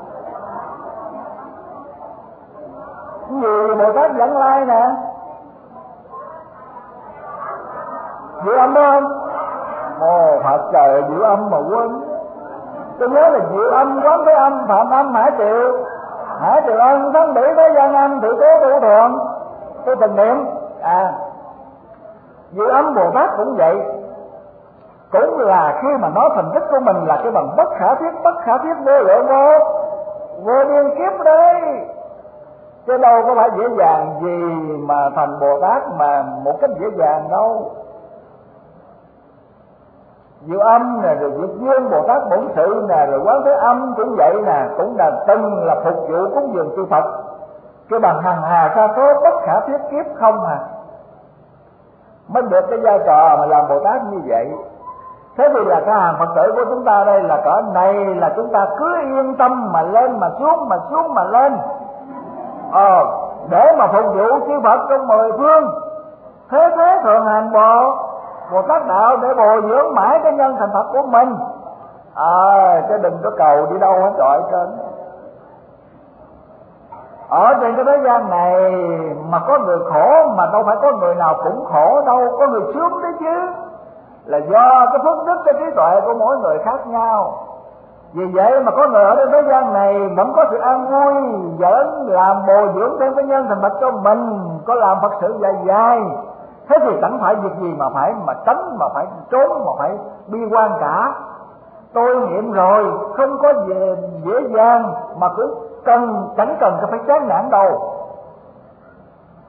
A: nhiều Bồ Tát Dẫn Lai nè, Diệu Âm đó không? Ồ, Phật trời, Diệu Âm mà quên. Tôi nhớ là Diệu Âm, Quán Thế Âm, Phạm Âm, Hải Triệu, Hải Triệu Ân, Thắng Bỉ, Thế Gian Âm, Thị Cố, Tu Thượng, tôi tình niệm. À, Diệu Âm Bồ Tát cũng vậy, cũng là khi mà nói thành tích của mình là cái bằng bất khả thiết, bất khả thiết vô lượng vô vô biên kiếp đấy, chứ đâu có phải dễ dàng gì mà thành Bồ Tát mà một cách dễ dàng đâu. Diệu Âm nè, rồi Diệu Dương Bồ Tát Bổn Sự nè, rồi Quán Thế Âm cũng vậy nè, cũng là từng là phục vụ cúng dường chư Phật, cái bằng hằng hà sa số bất khả thiết kiếp không à, mới được cái vai trò mà làm Bồ Tát như vậy. Thế thì là cái hàng Phật tử của chúng ta đây là cỡ này là chúng ta cứ yên tâm mà lên mà xuống mà xuống mà lên, ờ, để mà phục vụ chư Phật trong mười phương, thế thế thượng hành Bồ Bồ Tát đạo, để bồi dưỡng mãi cái nhân thành Phật của mình. À, chứ đừng có cầu đi đâu hết trọi trên. Ở trên cái thế gian này mà có người khổ mà đâu phải có người nào cũng khổ đâu, có người sướng đấy chứ, là do cái phước đức, cái trí tuệ của mỗi người khác nhau. Vì vậy mà có người ở trên thế gian này vẫn có sự an vui, vẫn làm bồi dưỡng thêm cái nhân thành Phật cho mình, có làm Phật sự dài dài. Thế thì chẳng phải việc gì mà phải mà tránh, mà phải trốn, mà phải bi quan cả. Tôi nghiệm rồi, không có gì dễ dàng, mà cũng cần chẳng cần phải chán nản đâu.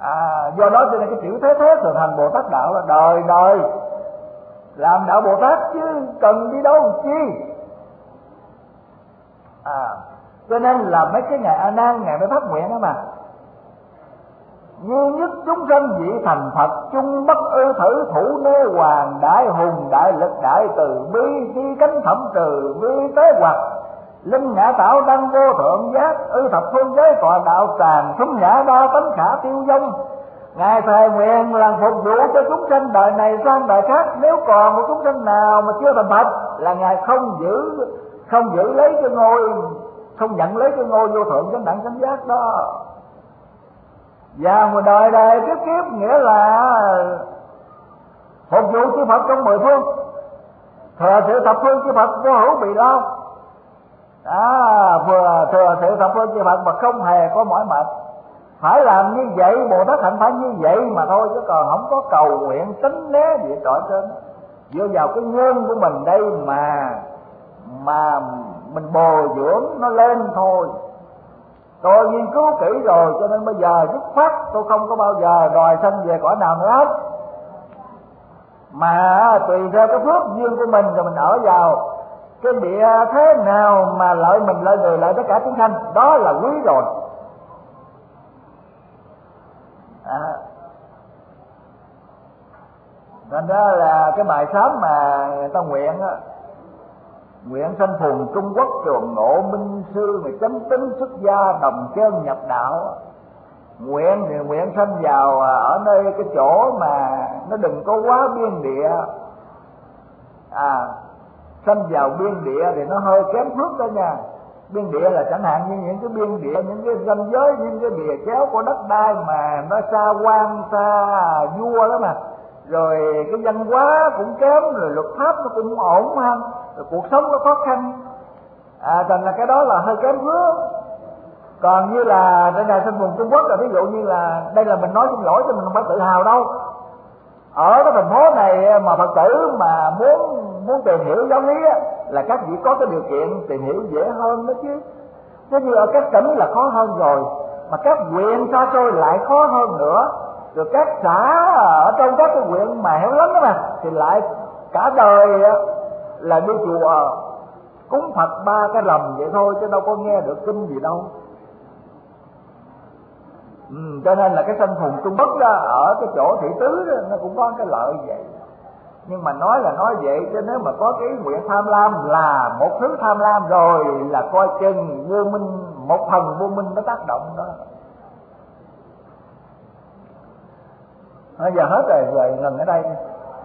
A: À, do đó cho nên cái chữ thế thế thường hành Bồ Tát đạo là đời đời làm đạo Bồ Tát chứ cần đi đâu chi. À, cho nên là mấy cái ngày A Nan, ngày mới phát nguyện đó mà, như nhất chúng sanh vị thành Phật, chung bất ư thử thủ nê hoàng, đại hùng đại lực đại từ bi, chi cánh thẩm trừ vi tế hoặc, linh ngã tạo đăng vô thượng giác, ư thập phương giới tọa đạo tràn, thúng ngã đa tánh khả tiêu vong. Ngài thề nguyện làm phục vụ cho chúng sanh đời này sang đời khác, nếu còn một chúng sanh nào mà chưa thành Phật là Ngài không giữ không giữ lấy cái ngôi, không nhận lấy cái ngôi vô thượng chánh đẳng chánh giác đó. Và một đời đời kiếp kiếp nghĩa là phục vụ chư Phật trong mười phương, thừa sự thập phương chư Phật vô hữu bị lao. À, vừa thừa sự thập phương chư Phật mà không hề có mỏi mệt. Phải làm như vậy, Bồ Tát hạnh phải như vậy mà thôi, chứ còn không có cầu nguyện tránh né gì trọi trên. Dựa vào cái nhân của mình đây mà mà mình bồi dưỡng nó lên thôi. Tôi nghiên cứu kỹ rồi cho nên bây giờ dứt khoát tôi không có bao giờ đòi sanh về cõi nào nữa hết, mà tùy theo cái phước duyên của mình rồi mình ở vào cái địa thế nào mà lợi mình lợi người lợi tất cả chúng sanh, đó là quý rồi. À, nên đó là cái bài sám mà người ta nguyện á, nguyện sanh phùng Trung Quốc trường ngộ minh sư, người chánh tính xuất gia đồng chân nhập đạo. Nguyện thì nguyện sanh vào ở nơi cái chỗ mà nó đừng có quá biên địa. À, sanh vào biên địa thì nó hơi kém phước đó nha. Biên địa là chẳng hạn như những cái biên địa, những cái ranh giới, những cái bìa chéo của đất đai mà nó xa quan, xa vua đó mà. Rồi cái văn hóa cũng kém, rồi luật pháp nó cũng ổn ha, rồi cuộc sống nó khó khăn. À, thành là cái đó là hơi kém phước. Còn như là đây là sanh vùng Trung Quốc là ví dụ như là đây là mình nói xin lỗi chứ mình không phải tự hào đâu. Ở cái thành phố này mà Phật tử mà muốn muốn tìm hiểu giáo lý á, là các vị có cái điều kiện tìm hiểu dễ hơn đó chứ. Chứ như ở các tỉnh là khó hơn rồi, mà các huyện xa xôi lại khó hơn nữa. Rồi các xã ở trong các cái huyện mà hẻo lánh đó mà thì lại cả đời là đi chùa cúng Phật ba cái lầm vậy thôi, chứ đâu có nghe được kinh gì đâu. Ừ, cho nên là cái sanh phùng Trung Quốc đó, ở cái chỗ thị tứ đó, nó cũng có cái lợi vậy. Nhưng mà nói là nói vậy, chứ nếu mà có cái nguyện tham lam là một thứ tham lam rồi là coi chừng vô minh, một phần vô minh nó tác động đó. Bây giờ hết rồi, rồi ngừng ở đây.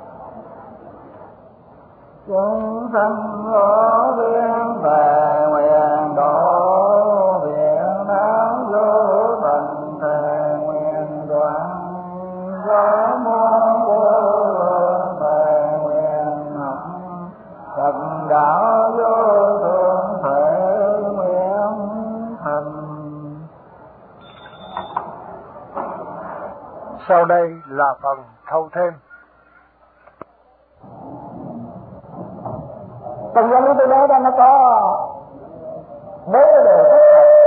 A: Chúng sanh có duyên về nguyện độ, viện não vô tình thề nguyện đoạn, có mong vô về nguyện học, Phật đạo vô thượng thể nguyện thành.
B: Sau đây là phần thâu thêm.
A: Trong giáo lý tôi nói đó nó có bốn cái đề xuất.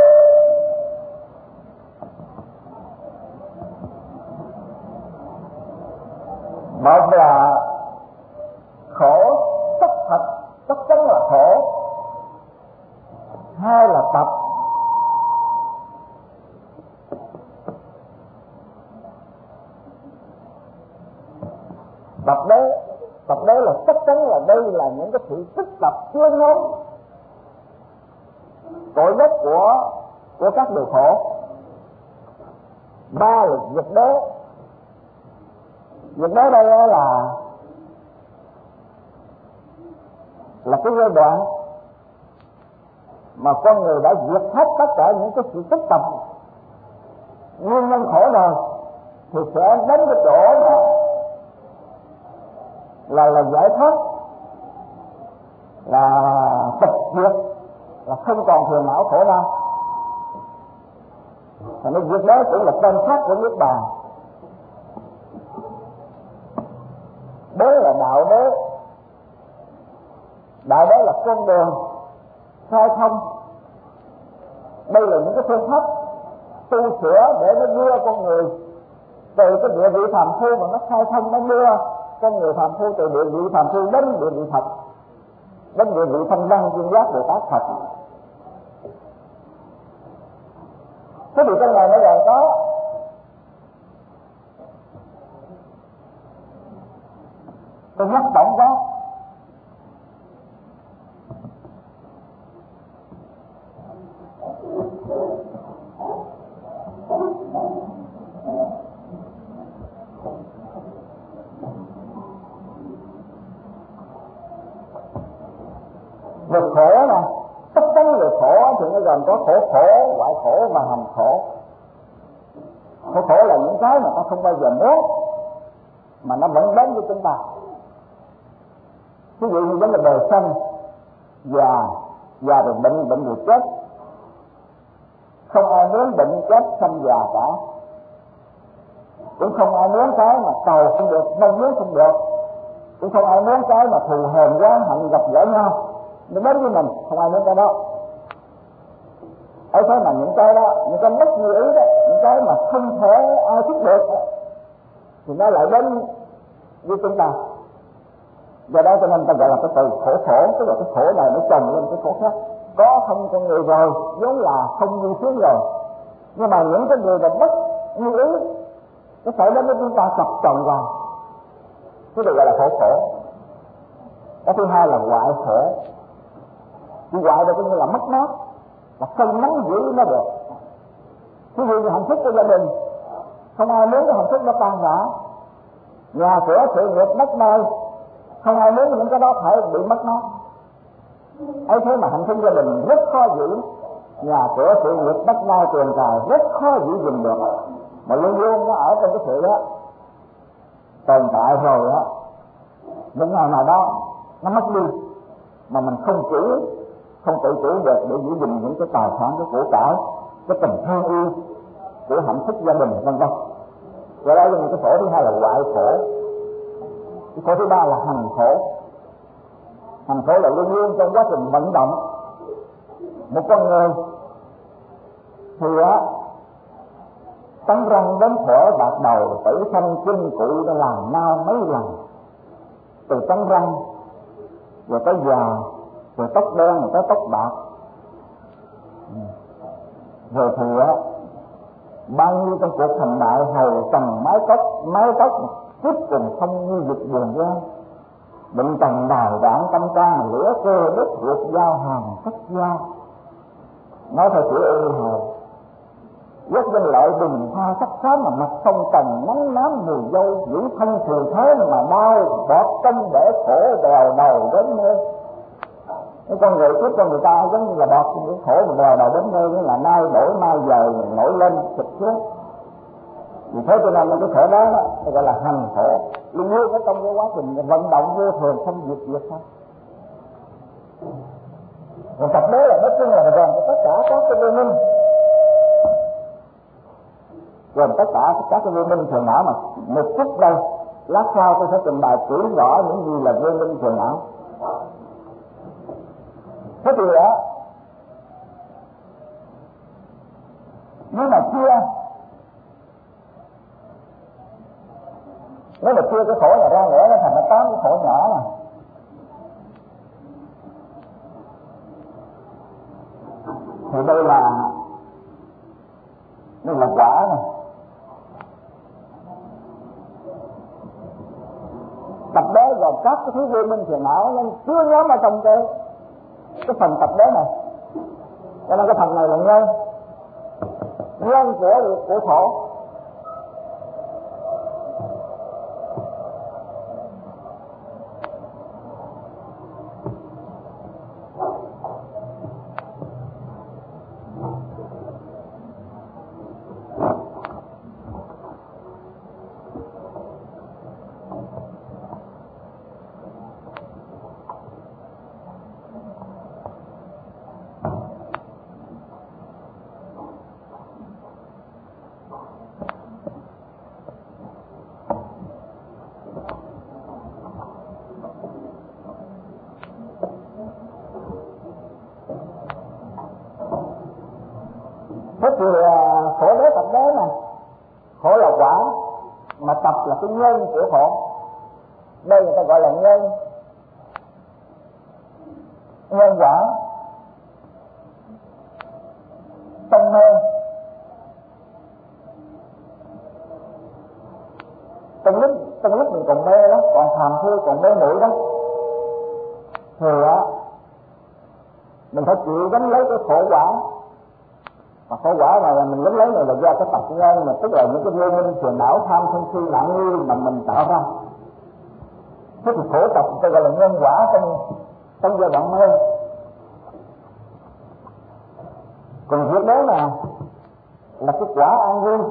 A: Một là khổ tất thật, tất chắn là khổ. Hai là tập. Tập đấy, tập đấy là chắc chắn là đây là những cái sự tích tập chưa ngắn cội gốc của của các điều khổ. Ba là việc đế. Việc đế đây là là cái giai đoạn mà con người đã diệt hết tất cả những cái sự tích tập nguyên nhân khổ rồi, thì sẽ đến cái chỗ mà là là giải thoát, là tịch diệt, là không còn phiền não khổ đau. Và nó việc đó cũng là tên khác của Niết Bàn. Đó là đạo đế. Đạo đế là con đường khai thông. Đây là những cái phương pháp tu sửa để nó đưa con người từ cái địa vị phàm phu mà nó khai thông, nó đưa con người phàm phu từ địa vị phàm phu đến địa vị thật, đến địa vị thanh văn chuyên giác Bồ Tát thật. Thế thì trong này nó còn có tôi nhắc tổng đó, về khổ nè, tất cả về khổ thì nó gồm có khổ khổ, ngoại khổ và hành khổ. Khổ khổ là những cái mà ta không bao giờ muốn mà nó vẫn đến với chúng ta. Ví dụ như vấn đề đời sanh, già, già rồi bệnh, bệnh rồi chết. Không ai muốn bệnh chết sanh già cả. Cũng không ai muốn cái mà cầu không được, mong muốn không được. Cũng không ai muốn cái mà thù hờn oán hận gặp gỡ nhau nó đến với mình, không ai muốn cái đó. Ấy thế mà những cái đó, những cái bất như ý đó, những cái mà không thể ai thích được thì nó lại đến với chúng ta. Do đó cho nên ta gọi là cái từ khổ khổ, tức là cái khổ này nó chồng lên cái khổ khác. Có thân con người rồi, vốn là không như sướng rồi, nhưng mà những cái người mà bất như ý nó xảy đến với chúng ta chập chồng vào, cái được gọi là khổ khổ. Cái thứ hai là ngoại khổ. Cái ngoại đó có nghĩa là mất mát, là không nắm giữ nó được. Ví dụ như hạnh phúc của gia đình, không ai muốn cái hạnh phúc nó tan rã. Nhà cửa sự nghiệp mất nơi, không ai muốn những cái đó phải bị mất mát. Ấy thế mà hạnh phúc gia đình rất khó giữ, nhà cửa sự nghiệp đất đai tiền tài rất khó giữ gìn được, mà luôn luôn nó ở trong cái sự đó tồn tại rồi đó, một ngày nào đó nó mất đi mà mình không chủ, không tự chủ được để giữ gìn những cái tài sản, cái của cải, cái tình thương yêu của hạnh phúc gia đình vân vân. Rồi đây là cái khổ thứ hai là ngoại khổ. Cái khổ thứ ba là hành khổ. Hành khổ là luôn luôn trong quá trình vận động. Một con người thì á tấn răng đến thở bạc đầu, tử sanh kinh cụ đã làm mau mấy lần. Từ tấn răng rồi tới già, rồi tóc đen, rồi tới tóc bạc, rồi thì á bao nhiêu trong cuộc thành đại hầu tầng mái tóc, mái tóc cuối cùng không như dịch buồn gian. Bệnh tầng đài đảng tâm can, lửa cơ đứt ruột giao hàng sách giao. Nói theo kiểu ưu hầu, quốc dân lợi bình hoa sắc sớm mà mặt sông tầng nắng nám mùi dâu, những thân thường thế mà đau bọt công để khổ đèo đầu đến nơi. Cái con người trước con người ta giống như là bọt những khổ mà đèo đầu đến nơi, nghĩa là nay đổi mai dời nổi lên thịt xuống. Vì thế cho nên cái khổ đó, đó nó gọi là hành khổ. Luôn luôn ở trong cái quá trình vận động vô thường không diệt diệt thôi. Còn tập đế là nói chung là gồm tất cả các cái vô minh, gồm tất cả các cái vô minh thường não. Mà một phút đây lát sau tôi sẽ trình bày kỹ rõ những gì là vô minh thường não. Thế thì đó, nếu mà chia nếu mà chia cái khổ này ra nữa nó thành nó tám cái khổ nhỏ này. Thì đây là đây là quả này. Tập đế gồm các cái thứ vô minh phiền não nên chưa nhóm ở trong cái cái phần tập đế này. Cho nên cái phần này là nhân nhân của của khổ. Thế thì khổ đế tập đế này, khổ là quả, tập là cái nhân của khổ. Đây người ta gọi là nhân nhân quả. Trong mê trong lúc trong lúc mình còn mê đó, còn phàm phu còn mê muội đó, thì á mình phải chịu gánh lấy cái khổ quả. Mà khổ quả này mình gánh lấy này là do cái tập nhân, mà tức là những cái vô minh phiền não tham sân si lặng nghi mà mình tạo ra. Thế thì khổ tập tôi gọi là nhân quả trong trong giai đoạn mê. Còn việc đó là là cái quả an vui.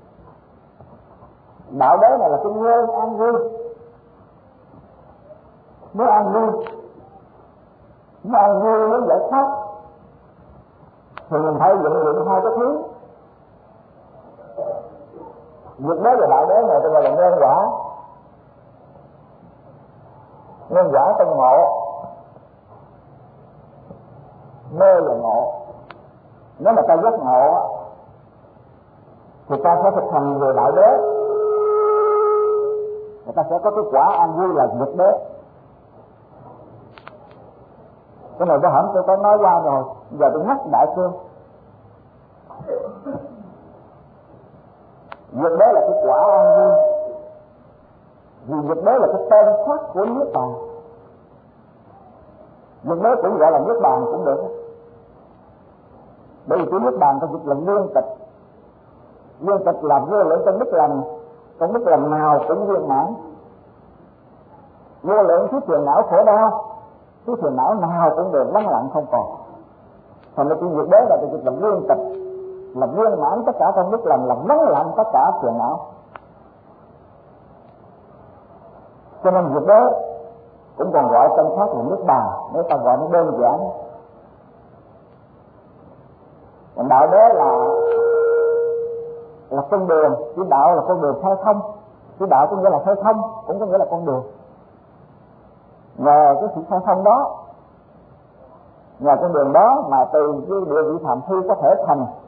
A: Đạo đế này là cái nhân an vui. Nếu an vui, nếu an vui mới giải thoát, thì mình phải dựng luyện hai cái thứ. Việc đế và đạo đế này tôi gọi là nhân quả. Nhân quả trong ngộ, mê là ngộ. Nếu mà ta giác ngộ thì ta sẽ thực hành về đạo đế, người ta sẽ có cái quả an vui là việc đế. Cái này cái hẳn tôi có nói qua rồi, giờ tôi nhắc đại cương. Việc đế là cái quả an vui, vì việc đế là cái tên khác của niết bàn. Việc đế cũng gọi là niết bàn cũng được, bởi vì cái niết bàn có dịch là viên tịch. Viên tịch là vô lượng trong đức lành, trong đức lành nào cũng viên mãn. Vô lượng thứ phiền não khổ đau, thứ phiền não nào cũng được vắng lặng không còn. Thành ra cái việc đế là cái dịch là viên tịch, là viên mãn tất cả trong đức lành, là vắng lặng tất cả phiền não. Cho nên việc đế cũng còn gọi tên khác là niết bàn, nếu ta gọi nó đơn giản. Còn đạo đế là là con đường, chứ đạo là con đường khai thông. Chứ đạo có nghĩa là khai thông, cũng có nghĩa là con đường. Nhờ cái sự khai thông đó, nhờ con đường đó mà từ cái địa vị phàm phu có thể thành